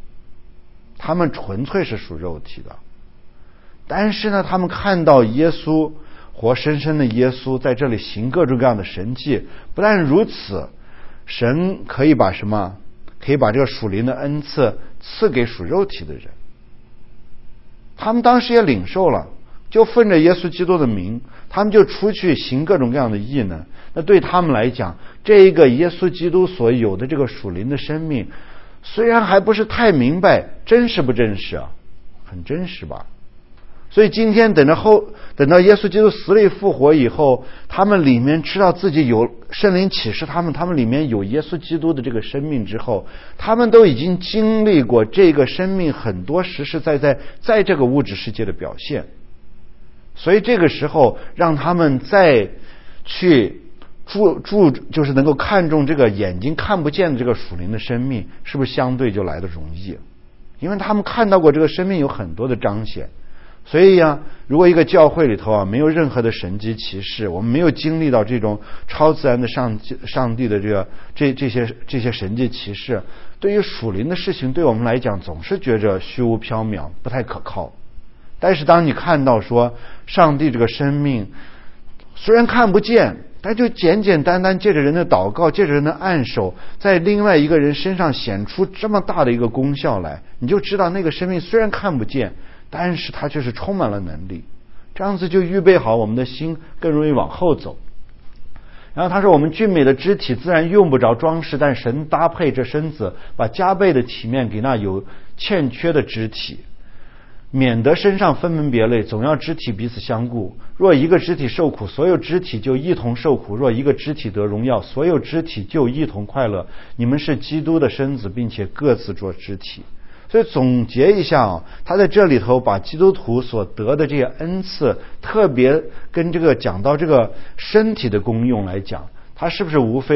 但是呢，他们看到耶稣活生生的耶稣在这里行各种各样的神迹。不但如此，神可以把这个属灵的恩赐赐给属肉体的人。他们当时也领受了，就奉着耶稣基督的名，他们就出去行各种各样的异能。那对他们来讲，这一个耶稣基督所有的这个属灵的生命，虽然还不是太明白真实不真实啊，很真实吧。所以今天等到耶稣基督死里复活以后，他们里面知道自己有圣灵启示他们里面有耶稣基督的这个生命之后，他们都已经经历过这个生命很多实实在在这个物质世界的表现。所以这个时候让他们再去就是能够看重这个眼睛看不见的这个属灵的生命，是不是相对就来得容易？因为他们看到过这个生命有很多的彰显。所以如果一个教会里头没有任何的神迹奇事，我们没有经历到这种超自然的上帝的这些神迹奇事，对于属灵的事情对我们来讲总是觉着虚无缥缈，不太可靠。但是当你看到说上帝这个生命虽然看不见，但就简简单单借着人的祷告，借着人的按手，在另外一个人身上显出这么大的一个功效来，你就知道那个生命虽然看不见，但是它却是充满了能力。这样子就预备好我们的心更容易往后走。然后他说，我们俊美的肢体自然用不着装饰，但神搭配着身子，把加倍的体面给那有欠缺的肢体，免得身上分门别类，总要肢体彼此相顾。若一个肢体受苦，所有肢体就一同受苦；若一个肢体得荣耀，所有肢体就一同快乐。你们是基督的身子，并且各自做肢体。所以总结一下他在这里头把基督徒所得的这些恩赐，特别跟这个讲到这个身体的功用来讲，他是不是无非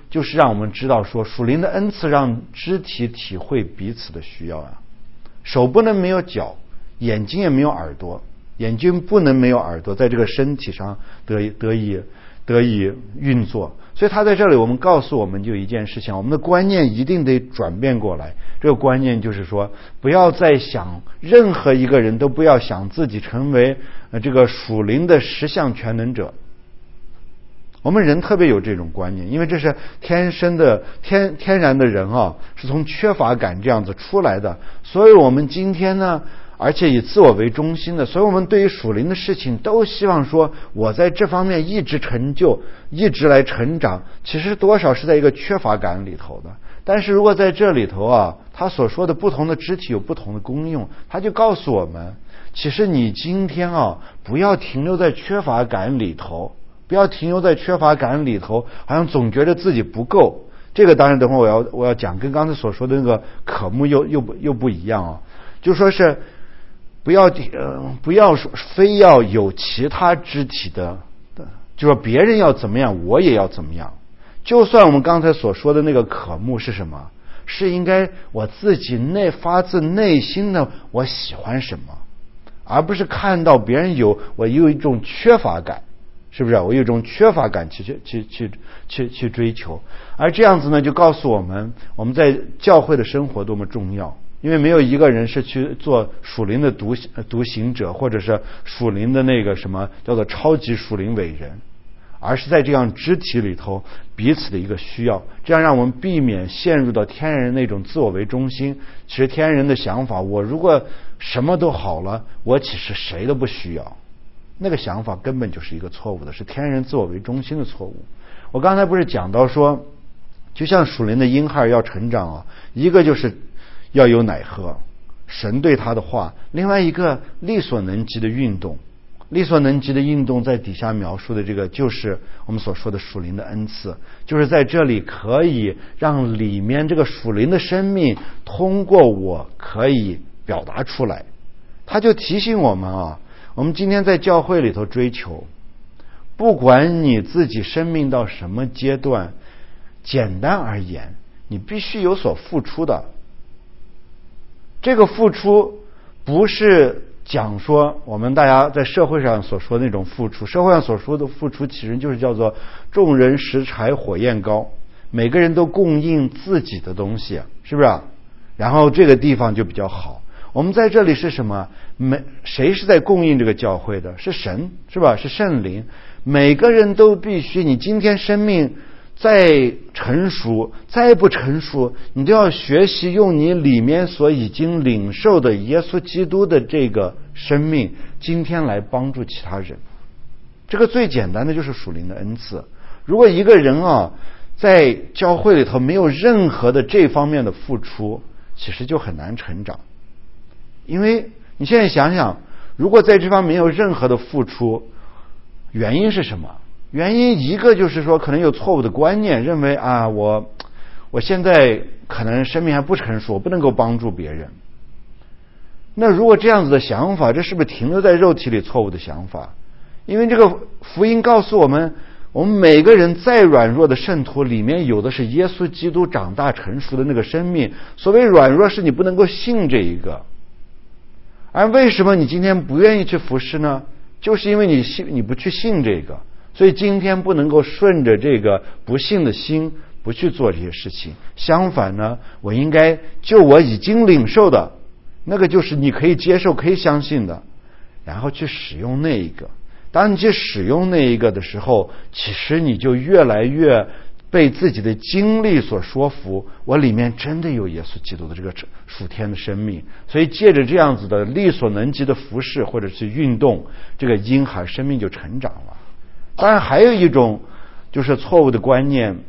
就是让我们知道说，属灵的恩赐让肢体体会彼此的需要啊。手不能没有脚，眼睛也没有耳朵，眼睛不能没有耳朵，在这个身体上得以运作。所以他在这里我们告诉我们就一件事情，我们的观念一定得转变过来。这个观念就是说，不要再想任何一个人都不要想自己成为这个属灵的十项全能者。我们人特别有这种观念，因为这是天生的天然的人啊，是从缺乏感这样子出来的。所以我们今天呢，而且以自我为中心的，所以我们对于属灵的事情都希望说，我在这方面一直成就，一直来成长，其实多少是在一个缺乏感里头的。但是如果在这里头啊，他所说的不同的肢体有不同的功用，他就告诉我们，其实你今天啊，不要停留在缺乏感里头，不要停留在缺乏感里头，好像总觉得自己不够。这个当然等会我要讲，跟刚才所说的那个科目又不一样啊，就说是不要说非要有其他肢体的，就说别人要怎么样，我也要怎么样。就算我们刚才所说的那个科目是什么，是应该我自己发自内心的我喜欢什么，而不是看到别人我有一种缺乏感，是不是？我有一种缺乏感去追求，而这样子呢，就告诉我们在教会的生活多么重要。因为没有一个人是去做属灵的独行者，或者是属灵的那个什么叫做超级属灵伟人，而是在这样肢体里头彼此的一个需要，这样让我们避免陷入到天然人那种自我为中心。其实天然人的想法，我如果什么都好了，我其实谁都不需要，那个想法根本就是一个错误的，是天然人自我为中心的错误。我刚才不是讲到说，就像属灵的婴孩要成长啊，一个就是要有奶喝，神对他的话；另外一个力所能及的运动，力所能及的运动在底下描述的这个就是我们所说的属灵的恩赐，就是在这里可以让里面这个属灵的生命通过我可以表达出来。他就提醒我们啊，我们今天在教会里头追求，不管你自己生命到什么阶段，简单而言，你必须有所付出的。这个付出不是讲说我们大家在社会上所说的那种付出，社会上所说的付出其实就是叫做众人拾柴火焰高，每个人都供应自己的东西，是不是？然后这个地方就比较好。我们在这里是什么？谁是在供应这个教会的？是神，是吧？是圣灵。每个人都必须，你今天生命再成熟再不成熟，你都要学习用你里面所已经领受的耶稣基督的这个生命，今天来帮助其他人。这个最简单的就是属灵的恩赐。如果一个人啊，在教会里头没有任何的这方面的付出，其实就很难成长。因为你现在想想，如果在这方面没有任何的付出，原因是什么？原因一个就是说，可能有错误的观念，认为啊，我现在可能生命还不成熟，我不能够帮助别人。那如果这样子的想法，这是不是停留在肉体里错误的想法？因为这个福音告诉我们，我们每个人再软弱的圣徒里面有的是耶稣基督长大成熟的那个生命。所谓软弱，是你不能够信这一个。而为什么你今天不愿意去服侍呢？就是因为你不去信这个，所以今天不能够顺着这个不信的心不去做这些事情。相反呢，我应该就我已经领受的那个，就是你可以接受可以相信的，然后去使用那一个。当你去使用那一个的时候，其实你就越来越被自己的经历所说服，我里面真的有耶稣基督的这个属天的生命。所以借着这样子的力所能及的服事或者是运动，这个婴孩生命就成长了。当然还有一种就是错误的观念，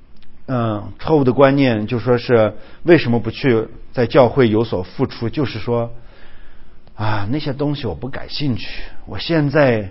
就说是为什么不去在教会有所付出，就是说啊，那些东西我不感兴趣，我现在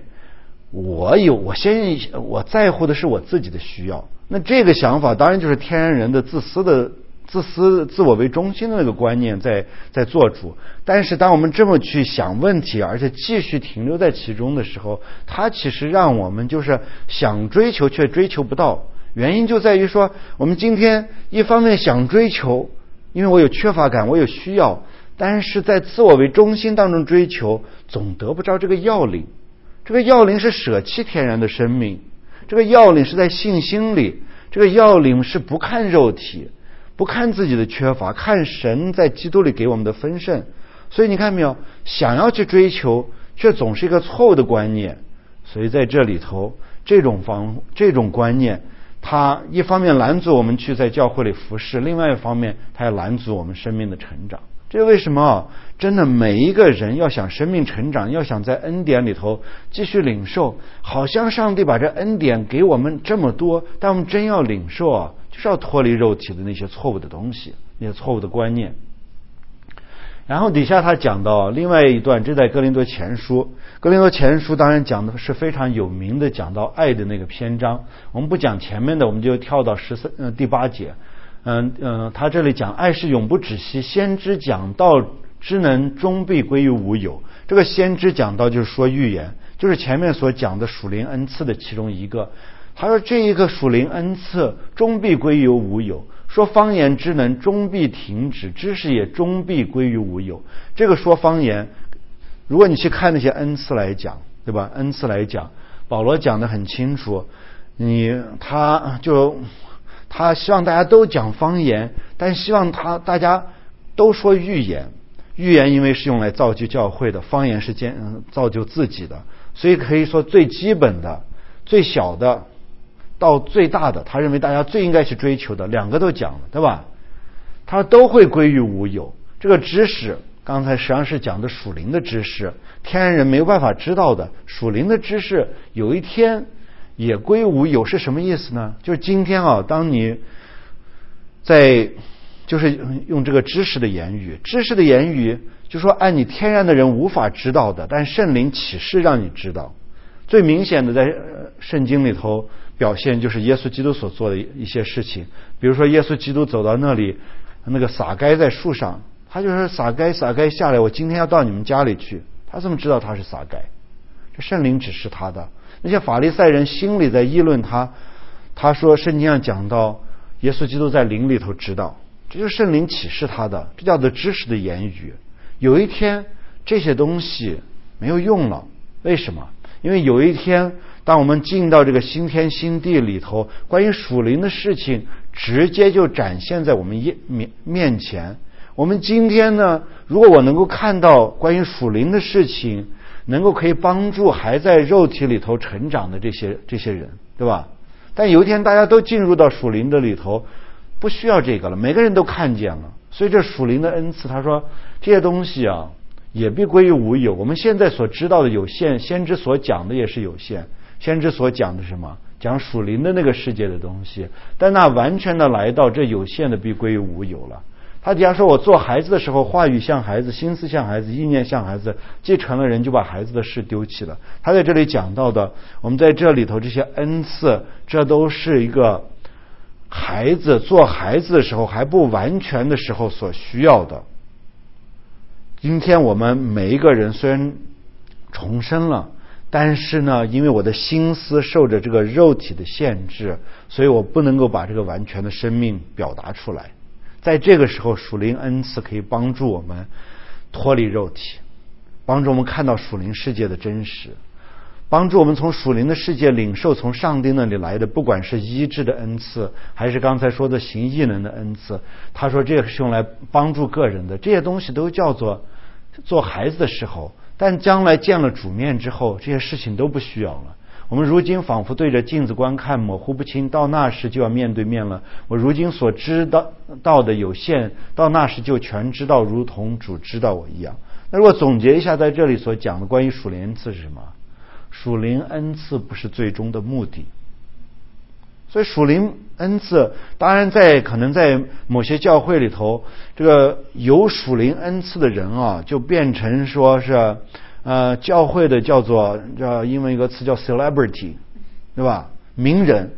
我在乎的是我自己的需要。那这个想法当然就是天然人的自私我为中心的那个观念在做主。但是当我们这么去想问题，而且继续停留在其中的时候，它其实让我们就是想追求却追求不到， 原因就在于说，我们今天一方面想追求，因为我有缺乏感，我有需要，但是在自我为中心当中追求，总得不着这个要领。这个要领是舍弃天然的生命，这个要领是在信心里，这个要领是不看肉体，不看自己的缺乏，看神在基督里给我们的丰盛。所以你看没有，想要去追求，却总是一个错误的观念。所以在这里头，这种观念，它一方面拦阻我们去在教会里服侍，另外一方面它也拦阻我们生命的成长。这为什么真的每一个人要想生命成长，要想在恩典里头继续领受，好像上帝把这恩典给我们这么多，但我们真要领受啊，就是要脱离肉体的那些错误的东西，那些错误的观念。然后底下他讲到另外一段，这在哥林多前书。哥林多前书当然讲的是非常有名的，讲到爱的那个篇章。我们不讲前面的，我们就跳到第8节。他这里讲爱是永不止息，先知讲道之能终必归于无有。这个先知讲道就是说预言，就是前面所讲的属灵恩赐的其中一个。他说这一个属灵恩赐终必归于无有，说方言之能终必停止，知识也终必归于无有。这个说方言，如果你去看那些恩赐来讲，对吧？恩赐来讲，保罗讲得很清楚，他希望大家都讲方言，但希望大家都说预言。预言因为是用来造就教会的，方言是造就自己的，所以可以说最基本的、最小的到最大的，他认为大家最应该去追求的，两个都讲了，对吧？他都会归于无有。这个知识刚才实际上是讲的属灵的知识，天然人没有办法知道的属灵的知识，有一天也归无有。是什么意思呢？就是今天啊，当你就是用这个知识的言语就说按你天然的人无法知道的，但圣灵启示让你知道。最明显的在圣经里头表现就是耶稣基督所做的一些事情。比如说耶稣基督走到那里，那个撒该在树上，他就说撒该下来，我今天要到你们家里去。他怎么知道他是撒该？这圣灵指示他的。那些法利赛人心里在议论他说圣经上讲到耶稣基督在灵里头知道，这就是圣灵启示他的，这叫做知识的言语。有一天这些东西没有用了，为什么？因为有一天当我们进到这个新天新地里头，关于属灵的事情直接就展现在我们面前。我们今天呢，如果我能够看到关于属灵的事情，能够可以帮助还在肉体里头成长的这些人，对吧？但有一天大家都进入到属灵的里头，不需要这个了，每个人都看见了。所以这属灵的恩赐，他说这些东西啊也必归于无有。我们现在所知道的有限，先知所讲的也是有限。先知所讲的什么？讲属灵的那个世界的东西，但那完全的来到这有限的必归于无有了。他底下说，我做孩子的时候，话语像孩子，心思像孩子，意念像孩子，既成了人，就把孩子的事丢弃了。他在这里讲到的，我们在这里头这些恩赐，这都是一个孩子做孩子的时候还不完全的时候所需要的。今天我们每一个人虽然重生了，但是呢，因为我的心思受着这个肉体的限制，所以我不能够把这个完全的生命表达出来。在这个时候，属灵恩赐可以帮助我们脱离肉体，帮助我们看到属灵世界的真实，帮助我们从属灵的世界领受从上帝那里来的，不管是医治的恩赐，还是刚才说的行异能的恩赐。他说这个是用来帮助个人的，这些东西都叫做孩子的时候，但将来见了主面之后，这些事情都不需要了。我们如今仿佛对着镜子观看，模糊不清，到那时就要面对面了。我如今所知道的有限，到那时就全知道，如同主知道我一样。那如果总结一下在这里所讲的关于属灵恩赐是什么？属灵恩赐不是最终的目的。所以属灵恩赐当然可能在某些教会里头，这个有属灵恩赐的人啊，就变成说是教会的叫英文一个词叫 celebrity， 对吧？名人。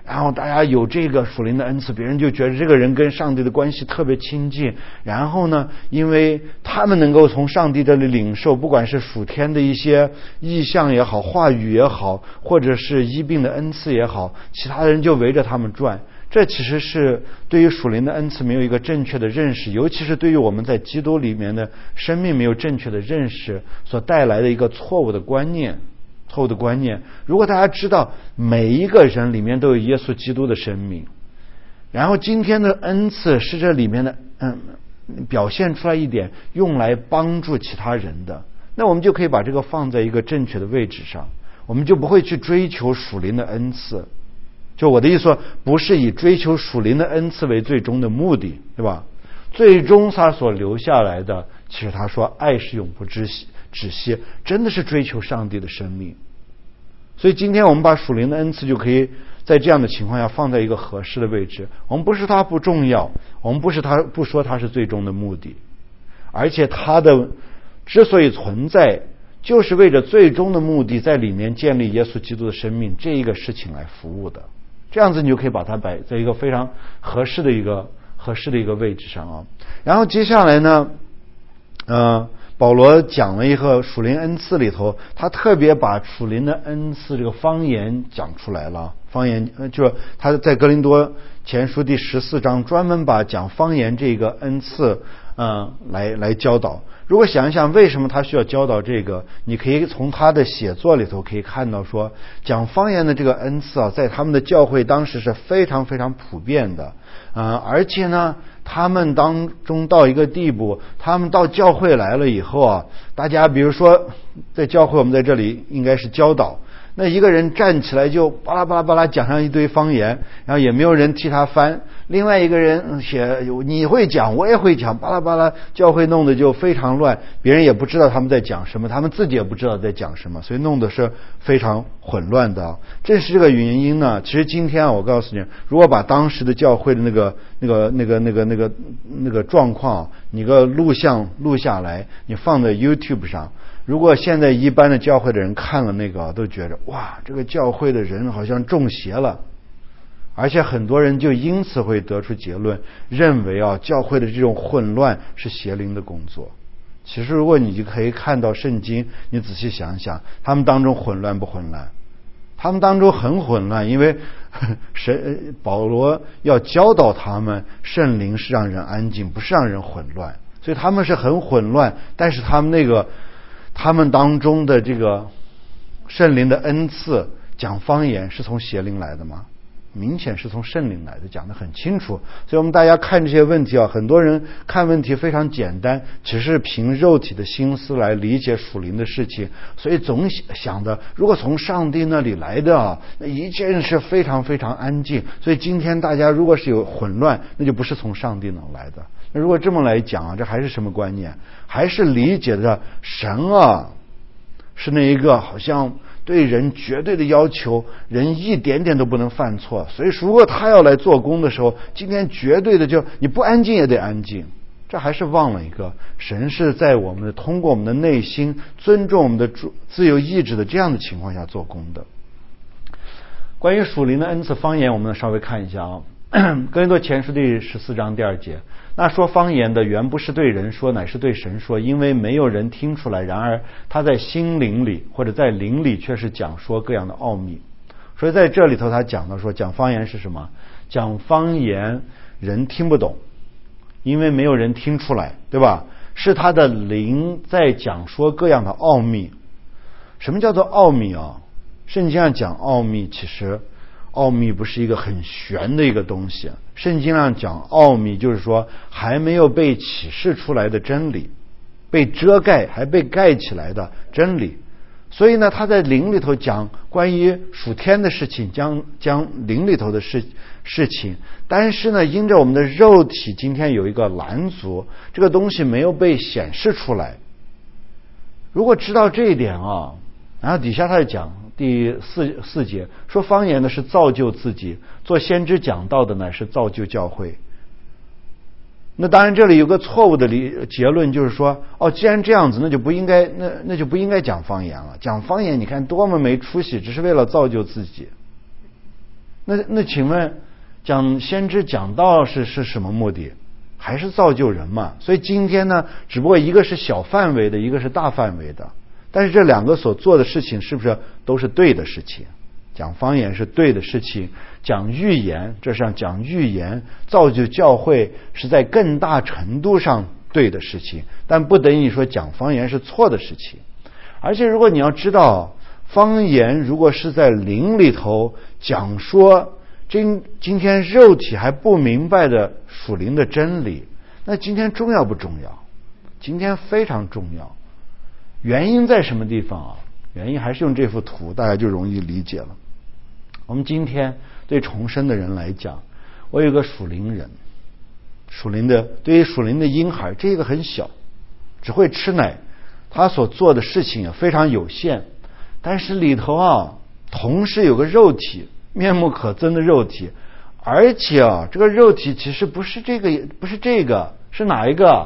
然后大家有这个属灵的恩赐，别人就觉得这个人跟上帝的关系特别亲近。然后呢，因为他们能够从上帝这里领受，不管是属天的一些意象也好，话语也好，或者是医病的恩赐也好，其他人就围着他们转。这其实是对于属灵的恩赐没有一个正确的认识，尤其是对于我们在基督里面的生命没有正确的认识所带来的一个错误的观念。如果大家知道每一个人里面都有耶稣基督的生命，然后今天的恩赐是这里面的表现出来一点，用来帮助其他人的，那我们就可以把这个放在一个正确的位置上，我们就不会去追求属灵的恩赐。就我的意思说，不是以追求属灵的恩赐为最终的目的，对吧？最终他所留下来的，其实他说爱是永不止息，真的是追求上帝的生命。所以今天我们把属灵的恩赐就可以在这样的情况下放在一个合适的位置。我们不是它不重要，我们不说它是最终的目的，而且它的之所以存在，就是为着最终的目的，在里面建立耶稣基督的生命这一个事情来服务的。这样子你就可以把它摆在一个非常合适的一个位置上啊。然后接下来呢，保罗讲了一个属灵恩赐里头，他特别把属灵的恩赐这个方言讲出来了。方言就是他在哥林多前书第14章专门把讲方言这个恩赐来教导。如果想一想为什么他需要教导这个，你可以从他的写作里头可以看到说，讲方言的这个恩赐啊，在他们的教会当时是非常非常普遍的。而且呢，他们当中到一个地步，他们到教会来了以后啊，大家比如说在教会，我们在这里应该是教导，那一个人站起来就巴拉巴拉巴拉讲上一堆方言，然后也没有人替他翻。另外一个人你会讲我也会讲，巴拉巴拉，教会弄得就非常乱，别人也不知道他们在讲什么，他们自己也不知道在讲什么，所以弄得是非常混乱的。正是这个原因呢，其实今天我告诉你，如果把当时的教会的那个状况，你个录像录下来，你放在 YouTube 上，如果现在一般的教会的人看了那个，都觉得哇，这个教会的人好像中邪了。而且很多人就因此会得出结论，认为教会的这种混乱是邪灵的工作。其实如果你就可以看到圣经，你仔细想想，他们当中混乱不混乱？他们当中很混乱，因为保罗要教导他们，圣灵是让人安静，不是让人混乱，所以他们是很混乱。但是他们当中的这个圣灵的恩赐，讲方言是从邪灵来的吗？明显是从圣灵来的，讲得很清楚。所以我们大家看这些问题很多人看问题非常简单，只是凭肉体的心思来理解属灵的事情，所以总想的如果从上帝那里来的那一切是非常非常安静。所以今天大家如果是有混乱，那就不是从上帝那来的。那如果这么来讲这还是什么观念？还是理解的神是那一个好像对人绝对的要求，人一点点都不能犯错，所以如果他要来做工的时候，今天绝对的就你不安静也得安静。这还是忘了一个，神是在我们通过我们的内心尊重我们的自由意志的这样的情况下做工的。关于属灵的恩赐方言，我们稍微看一下哥林多前书第14章第2节，那说方言的原不是对人说，乃是对神说，因为没有人听出来，然而他在心灵里或者在灵里却是讲说各样的奥秘。所以在这里头他讲到说，讲方言是什么？讲方言人听不懂，因为没有人听出来，对吧？是他的灵在讲说各样的奥秘。什么叫做奥秘圣经上讲奥秘，其实奥秘不是一个很玄的一个东西，圣经上讲奥秘就是说还没有被启示出来的真理，被遮盖还被盖起来的真理。所以呢，他在灵里头讲关于属天的事情，讲灵里头的事情，但是呢，因着我们的肉体今天有一个拦阻，这个东西没有被显示出来。如果知道这一点然后底下他就讲第四节，说方言的是造就自己，做先知讲道的呢是造就教会。那当然这里有个错误的结论，就是说既然这样子，那就不应该讲方言了。讲方言你看多么没出息，只是为了造就自己。 那请问讲先知讲道是什么目的？还是造就人嘛。所以今天呢，只不过一个是小范围的，一个是大范围的，但是这两个所做的事情是不是都是对的事情？讲方言是对的事情，讲预言，这是讲预言造就教会是在更大程度上对的事情，但不等于说讲方言是错的事情。而且如果你要知道，方言如果是在灵里头讲说今天肉体还不明白的属灵的真理，那今天重要不重要？今天非常重要。原因在什么地方啊？原因还是用这幅图，大家就容易理解了。我们今天对重生的人来讲，我有个属灵人，对于属灵的婴孩，这个很小，只会吃奶，他所做的事情也非常有限，但是里头啊，同时有个肉体，面目可憎的肉体，而且啊，这个肉体其实不是这个，是哪一个？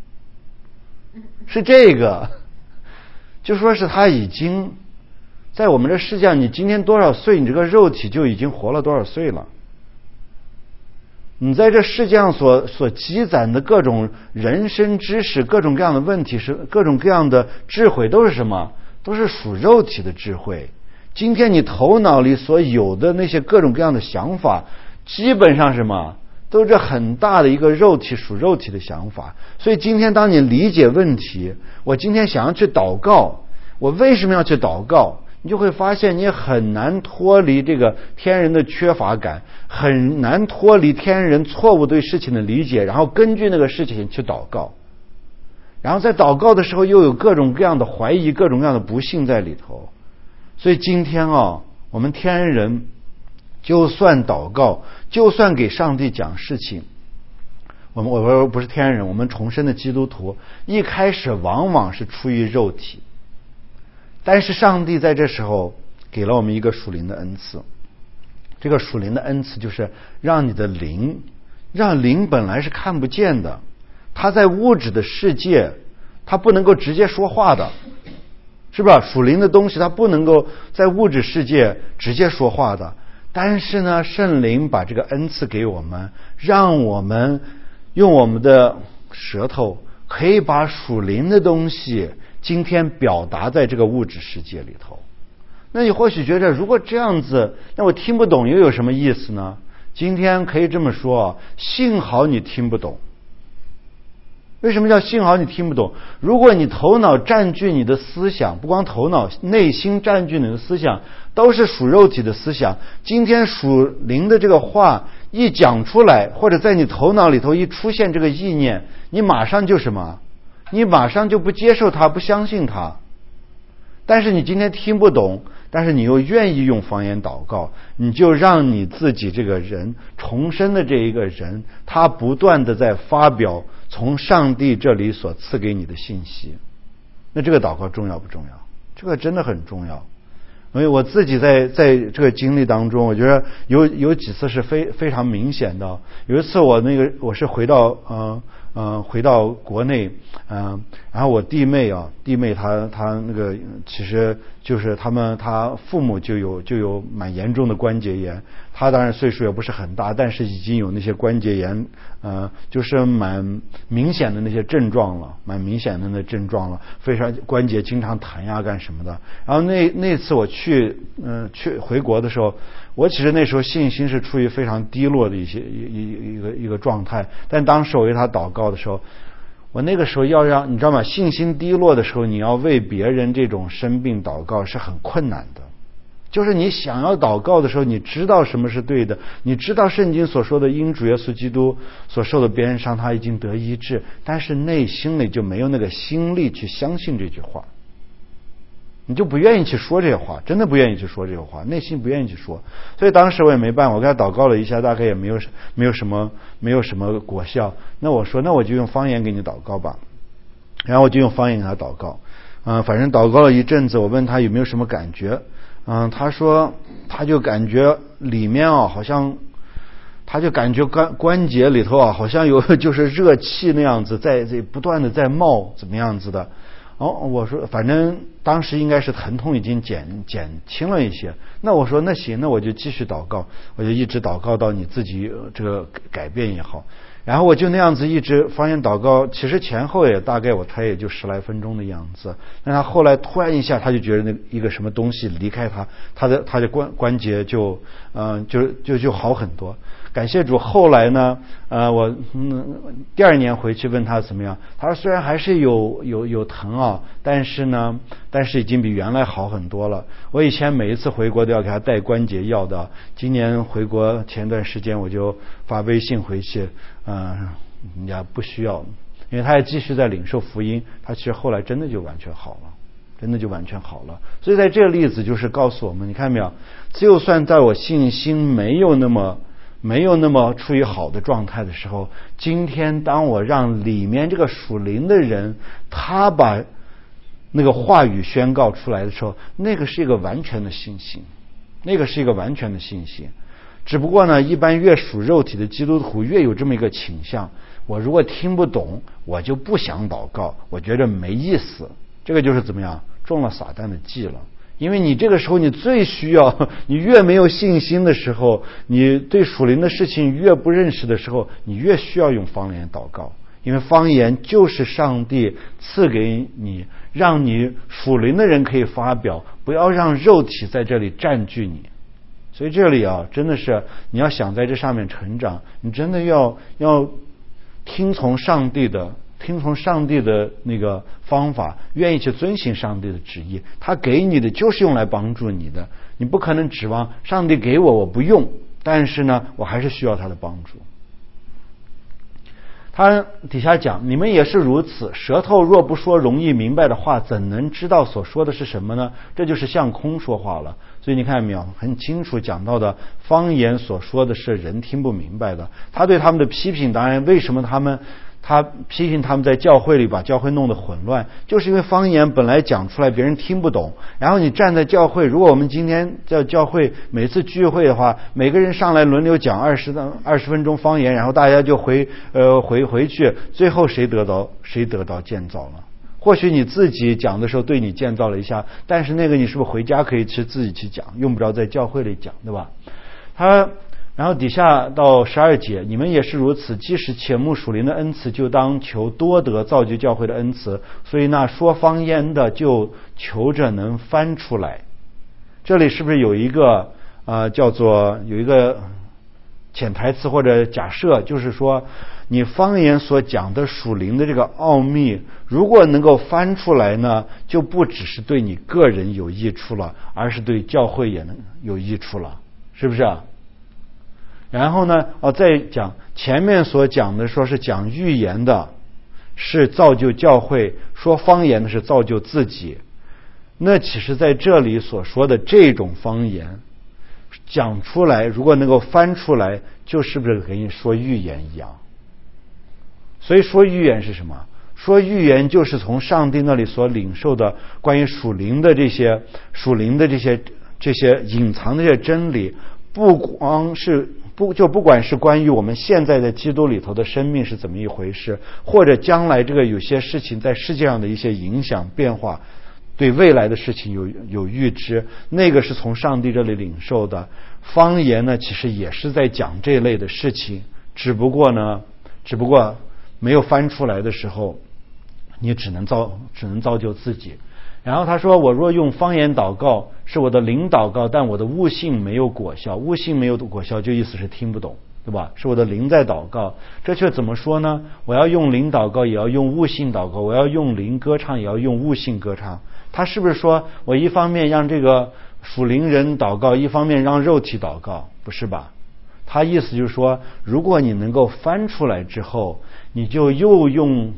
是这个，就说是他已经在我们这世界上，你今天多少岁，你这个肉体就已经活了多少岁了。你在这世界上所积攒的各种人生知识，各种各样的问题，是各种各样的智慧，都是什么？都是属肉体的智慧。今天你头脑里所有的那些各种各样的想法，基本上什么？都是很大的一个肉体属肉体的想法。所以今天当你理解问题，我今天想要去祷告，我为什么要去祷告？你就会发现你很难脱离这个天人的缺乏感，很难脱离天人错误对事情的理解，然后根据那个事情去祷告，然后在祷告的时候又有各种各样的怀疑，各种各样的不幸在里头。所以今天啊，我们天人就算祷告，就算给上帝讲事情，我不是天人，我们重生的基督徒一开始往往是出于肉体，但是上帝在这时候给了我们一个属灵的恩赐。这个属灵的恩赐就是让你的灵，让灵本来是看不见的，它在物质的世界它不能够直接说话的，是吧？属灵的东西它不能够在物质世界直接说话的，但是呢，圣灵把这个恩赐给我们，让我们用我们的舌头可以把属灵的东西今天表达在这个物质世界里头。那你或许觉得，如果这样子，那我听不懂又有什么意思呢？今天可以这么说，幸好你听不懂。为什么叫幸好你听不懂？如果你头脑占据你的思想，不光头脑，内心占据你的思想都是属肉体的思想，今天属灵的这个话一讲出来，或者在你头脑里头一出现这个意念，你马上就什么？你马上就不接受它，不相信它。但是你今天听不懂，但是你又愿意用方言祷告，你就让你自己这个人重生的这一个人，他不断的在发表从上帝这里所赐给你的信息。那这个祷告重要不重要？这个真的很重要。因为我自己在这个经历当中，我觉得有几次是非常明显的。有一次我是回到国内，然后我弟妹她那个其实就是她父母就有蛮严重的关节炎，她当然岁数也不是很大，但是已经有那些关节炎，就是蛮明显的那些症状了，非常关节经常弹呀干什么的。然后那次我去回国的时候，我其实那时候信心是处于非常低落的一个状态，但当时我为他祷告的时候，我那个时候要让你知道吗？信心低落的时候，你要为别人这种生病祷告是很困难的。就是你想要祷告的时候，你知道什么是对的，你知道圣经所说的因主耶稣基督所受的别人伤他已经得医治，但是内心里就没有那个心力去相信这句话，你就不愿意去说这些话，真的不愿意去说这些话，内心不愿意去说。所以当时我也没办法，我给他祷告了一下，大概也没有什么果效。那我说，那我就用方言给你祷告吧。然后我就用方言给他祷告，反正祷告了一阵子，我问他有没有什么感觉，他说他就感觉里面好像，他就感觉关节里头好像有就是热气那样子在不断的在冒，怎么样子的。 我说反正当时应该是疼痛已经减轻了一些。那我说那行，那我就继续祷告，我就一直祷告到你自己这个改变也好。然后我就那样子一直方言祷告，其实前后也大概我猜也就10来分钟的样子。但他后来突然一下，他就觉得那一个什么东西离开他的关节就好很多。感谢主。后来呢，我第2年回去问他怎么样，他说虽然还是有疼啊，但是已经比原来好很多了。我以前每一次回国都要给他带关节药的，今年回国前段时间我就发微信回去，也不需要，因为他也继续在领受福音，他其实后来真的就完全好了。所以在这个例子就是告诉我们，你看没有，就算在我信心没有那么处于好的状态的时候，今天当我让里面这个属灵的人他把那个话语宣告出来的时候，那个是一个完全的信心，只不过呢，一般越属肉体的基督徒越有这么一个倾向，我如果听不懂，我就不想祷告，我觉得没意思。这个就是怎么样，中了撒旦的计了。因为你这个时候你最需要，你越没有信心的时候，你对属灵的事情越不认识的时候，你越需要用方言祷告。因为方言就是上帝赐给你，让你属灵的人可以发表，不要让肉体在这里占据你。所以这里真的是你要想在这上面成长，你真的要听从上帝的那个方法，愿意去遵行上帝的旨意。他给你的就是用来帮助你的，你不可能指望上帝给我不用，但是呢我还是需要他的帮助。他底下讲，你们也是如此，舌头若不说容易明白的话，怎能知道所说的是什么呢？这就是向空说话了。所以你看没有，很清楚讲到的方言所说的是人听不明白的。他对他们的批评，当然为什么他批评他们在教会里把教会弄得混乱，就是因为方言本来讲出来别人听不懂，然后你站在教会，如果我们今天在教会每次聚会的话，每个人上来轮流讲20分钟方言，然后大家就回去，最后谁得到建造了？或许你自己讲的时候对你建造了一下，但是那个你是不是回家可以自己去讲，用不着在教会里讲，对吧？然后底下到12节，你们也是如此，即使且慕属灵的恩赐，就当求多得造就教会的恩赐。所以那说方言的就求着能翻出来。这里是不是有一个有一个潜台词或者假设，就是说你方言所讲的属灵的这个奥秘，如果能够翻出来呢，就不只是对你个人有益处了，而是对教会也能有益处了，是不是啊？然后呢，再讲前面所讲的，说是讲预言的是造就教会，说方言的是造就自己。那其实在这里所说的这种方言讲出来，如果能够翻出来，就是不是跟你说预言一样？所以说预言是什么？说预言就是从上帝那里所领受的关于属灵的这些隐藏的这些真理，不管是关于我们现在的基督里头的生命是怎么一回事，或者将来这个有些事情在世界上的一些影响变化，对未来的事情有预知，那个是从上帝这里领受的。方言呢，其实也是在讲这类的事情，只不过没有翻出来的时候，你只能造就自己。然后他说，我若用方言祷告，是我的灵祷告，但我的悟性没有果效。悟性没有果效，就意思是听不懂，对吧？是我的灵在祷告，这却怎么说呢？我要用灵祷告，也要用悟性祷告；我要用灵歌唱，也要用悟性歌唱。他是不是说我一方面让这个属灵人祷告，一方面让肉体祷告？不是吧？他意思就是说，如果你能够翻出来之后，你就又用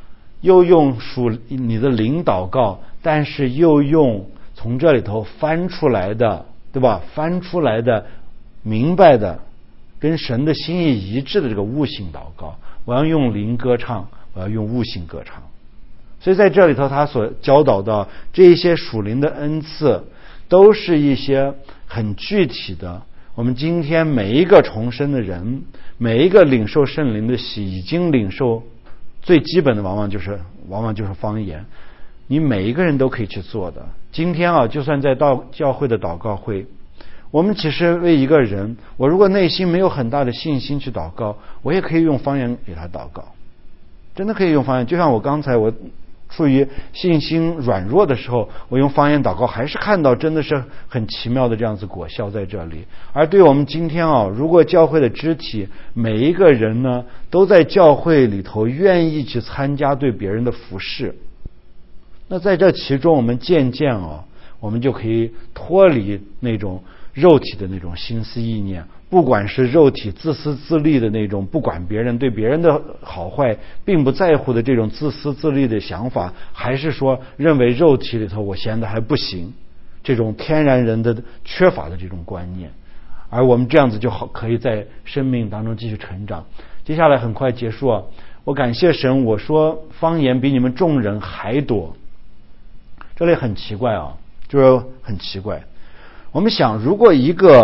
你的灵祷告，但是又用从这里头翻出来的，对吧？翻出来的明白的跟神的心意一致的这个悟性祷告。我要用灵歌唱，我要用悟性歌唱。所以在这里头他所教导的这一些属灵的恩赐，都是一些很具体的，我们今天每一个重生的人，每一个领受圣灵的喜，已经领受最基本的往往就是方言。
你每一个人都可以去做的。今天啊，就算在教会的祷告会，我们其实为一个人，我如果内心没有很大的信心去祷告，我也可以用方言给他祷告，真的可以用方言。就像我刚才我处于信心软弱的时候，我用方言祷告，还是看到真的是很奇妙的这样子果效在这里。而对我们今天啊，如果教会的肢体每一个人呢，都在教会里头愿意去参加对别人的服侍，那在这其中我们渐渐我们就可以脱离那种肉体的那种心思意念，不管是肉体自私自利的那种不管别人对别人的好坏并不在乎的这种自私自利的想法，还是说认为肉体里头我闲得还不行，这种天然人的缺乏的这种观念。而我们这样子就好，可以在生命当中继续成长。接下来很快结束我感谢神，我说方言比你们众人还多。这里很奇怪就是很奇怪。我们想，如果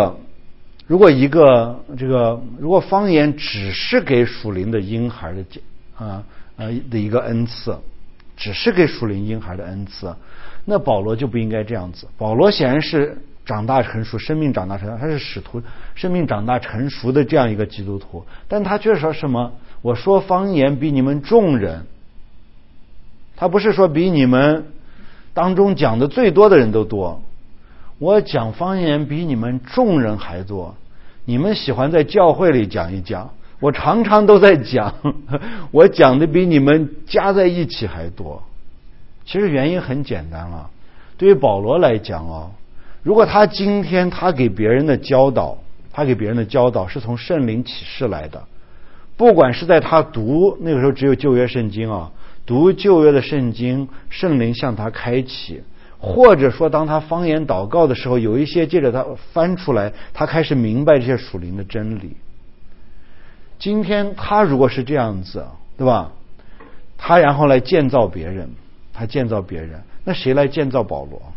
方言只是给属灵的婴孩的一个恩赐，只是给属灵婴孩的恩赐，那保罗就不应该这样子。保罗显然是长大成熟，生命长大成熟，他是使徒，生命长大成熟的这样一个基督徒，但他却说什么？我说方言比你们众人，他不是说比你们当中讲的最多的人都多。我讲方言比你们众人还多。你们喜欢在教会里讲一讲，我常常都在讲，我讲的比你们加在一起还多。其实原因很简单了，对于保罗来讲如果他今天他给别人的教导是从圣灵启示来的，不管是在他读那个时候只有旧约圣经读旧约的圣经，圣灵向他开启，或者说当他方言祷告的时候，有一些借着他翻出来，他开始明白这些属灵的真理。今天他如果是这样子，对吧？他然后来建造别人，那谁来建造保罗？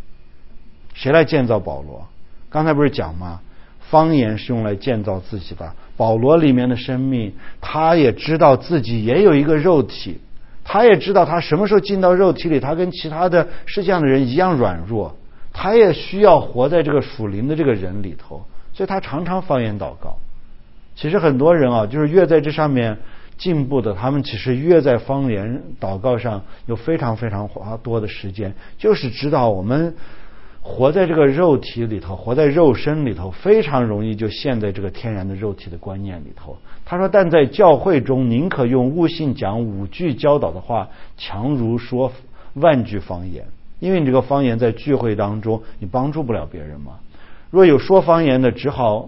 刚才不是讲吗？方言是用来建造自己的。保罗里面的生命，他也知道自己也有一个肉体，他也知道他什么时候进到肉体里，他跟其他的世界上的人一样软弱，他也需要活在这个属灵的这个人里头，所以他常常方言祷告。其实很多人就是越在这上面进步的，他们其实越在方言祷告上有非常非常花多的时间，就是知道我们活在这个肉体里头，活在肉身里头，非常容易就陷在这个天然的肉体的观念里头。他说，但在教会中，宁可用悟性讲5句教导的话，强如说万句方言。因为你这个方言在聚会当中，你帮助不了别人嘛。若有说方言的，只好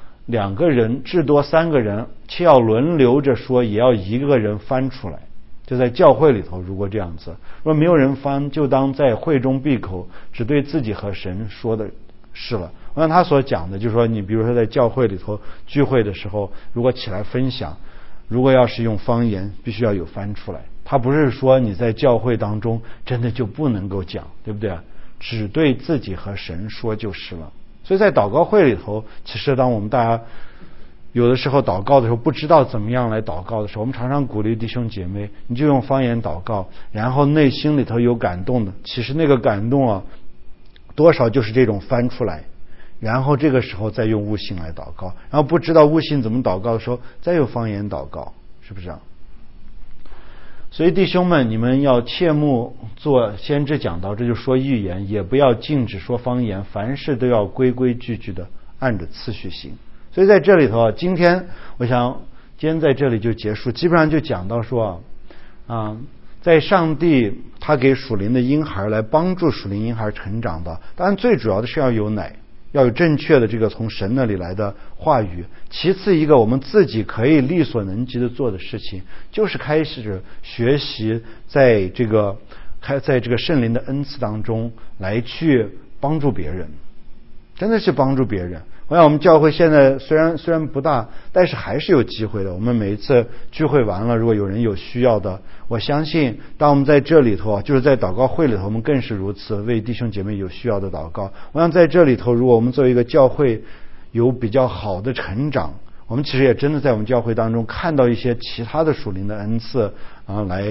2个人，至多3个人，且要轮流着说，也要1个人翻出来。就在教会里头，如果这样子，若没有人翻，就当在会中闭口，只对自己和神说的是了。我想他所讲的就是说，你比如说在教会里头聚会的时候，如果起来分享，如果要是用方言，必须要有翻出来。他不是说你在教会当中真的就不能够讲，对不对？只对自己和神说就是了。所以在祷告会里头，其实当我们大家有的时候祷告的时候不知道怎么样来祷告的时候，我们常常鼓励弟兄姐妹，你就用方言祷告，然后内心里头有感动的，其实那个感动多少就是这种翻出来，然后这个时候再用悟性来祷告，然后不知道悟性怎么祷告的时候，再用方言祷告，是不是所以弟兄们，你们要切莫做先知讲道，这就说预言，也不要禁止说方言，凡事都要规规矩矩的按着次序行。所以在这里头今天我想今天在这里就结束，基本上就讲到说在上帝他给属灵的婴孩来帮助属灵婴孩成长的，当然最主要的是要有奶，要有正确的这个从神那里来的话语。其次一个我们自己可以力所能及的做的事情，就是开始学习在这个圣灵的恩赐当中来去帮助别人，真的是帮助别人。我想我们教会现在虽然不大，但是还是有机会的。我们每一次聚会完了，如果有人有需要的，我相信当我们在这里头就是在祷告会里头，我们更是如此，为弟兄姐妹有需要的祷告。我想在这里头，如果我们作为一个教会有比较好的成长，我们其实也真的在我们教会当中看到一些其他的属灵的恩赐来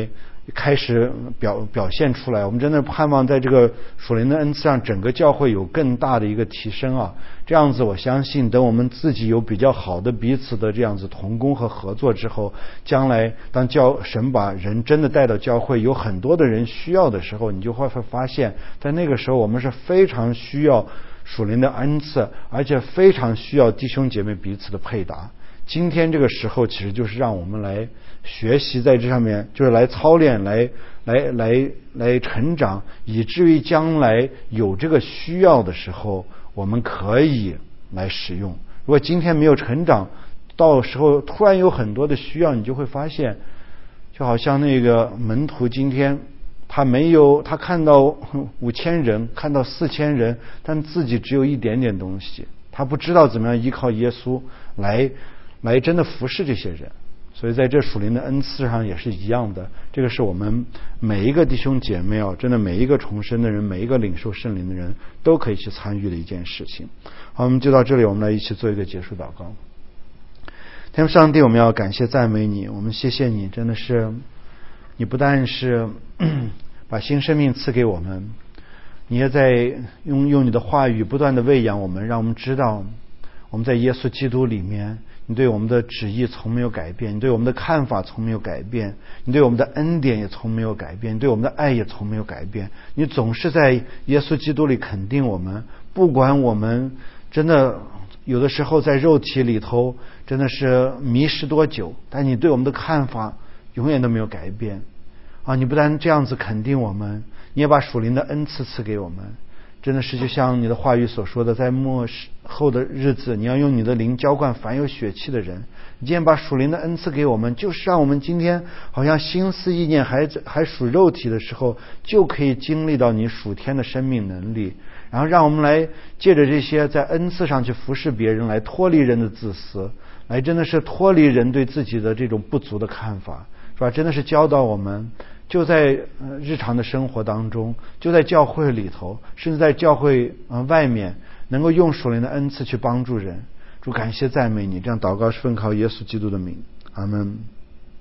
开始表现出来。我们真的盼望在这个属灵的恩赐上，整个教会有更大的一个提升啊！这样子，我相信等我们自己有比较好的彼此的这样子同工和合作之后，将来当神把人真的带到教会，有很多的人需要的时候，你就会发现，在那个时候我们是非常需要属灵的恩赐，而且非常需要弟兄姐妹彼此的配搭。今天这个时候其实就是让我们来学习在这上面，就是来操练，来成长，以至于将来有这个需要的时候，我们可以来使用。如果今天没有成长，到时候突然有很多的需要，你就会发现，就好像那个门徒今天他看到5000人，看到4000人，但自己只有一点点东西，他不知道怎么样依靠耶稣来真的服侍这些人。所以在这属灵的恩赐上也是一样的，这个是我们每一个弟兄姐妹真的每一个重生的人，每一个领受圣灵的人都可以去参与的一件事情。好，我们就到这里，我们来一起做一个结束祷告。天父上帝，我们要感谢赞美你，我们谢谢你，真的是你不但是把新生命赐给我们，你也在用你的话语不断的喂养我们，让我们知道我们在耶稣基督里面，你对我们的旨意从没有改变，你对我们的看法从没有改变，你对我们的恩典也从没有改变，你对我们的爱也从没有改变。你总是在耶稣基督里肯定我们，不管我们真的有的时候在肉体里头真的是迷失多久，但你对我们的看法永远都没有改变啊！你不但这样子肯定我们，你也把属灵的恩赐赐给我们。真的是就像你的话语所说的，在末后的日子，你要用你的灵浇灌凡有血气的人。你今天把属灵的恩赐给我们，就是让我们今天好像心思意念还属肉体的时候，就可以经历到你属天的生命能力，然后让我们来借着这些在恩赐上去服侍别人，来脱离人的自私，来真的是脱离人对自己的这种不足的看法，是吧？真的是教导我们就在日常的生活当中，就在教会里头，甚至在教会外面，能够用属灵的恩赐去帮助人。主，感谢赞美你，这样祷告是奉靠耶稣基督的名，阿们。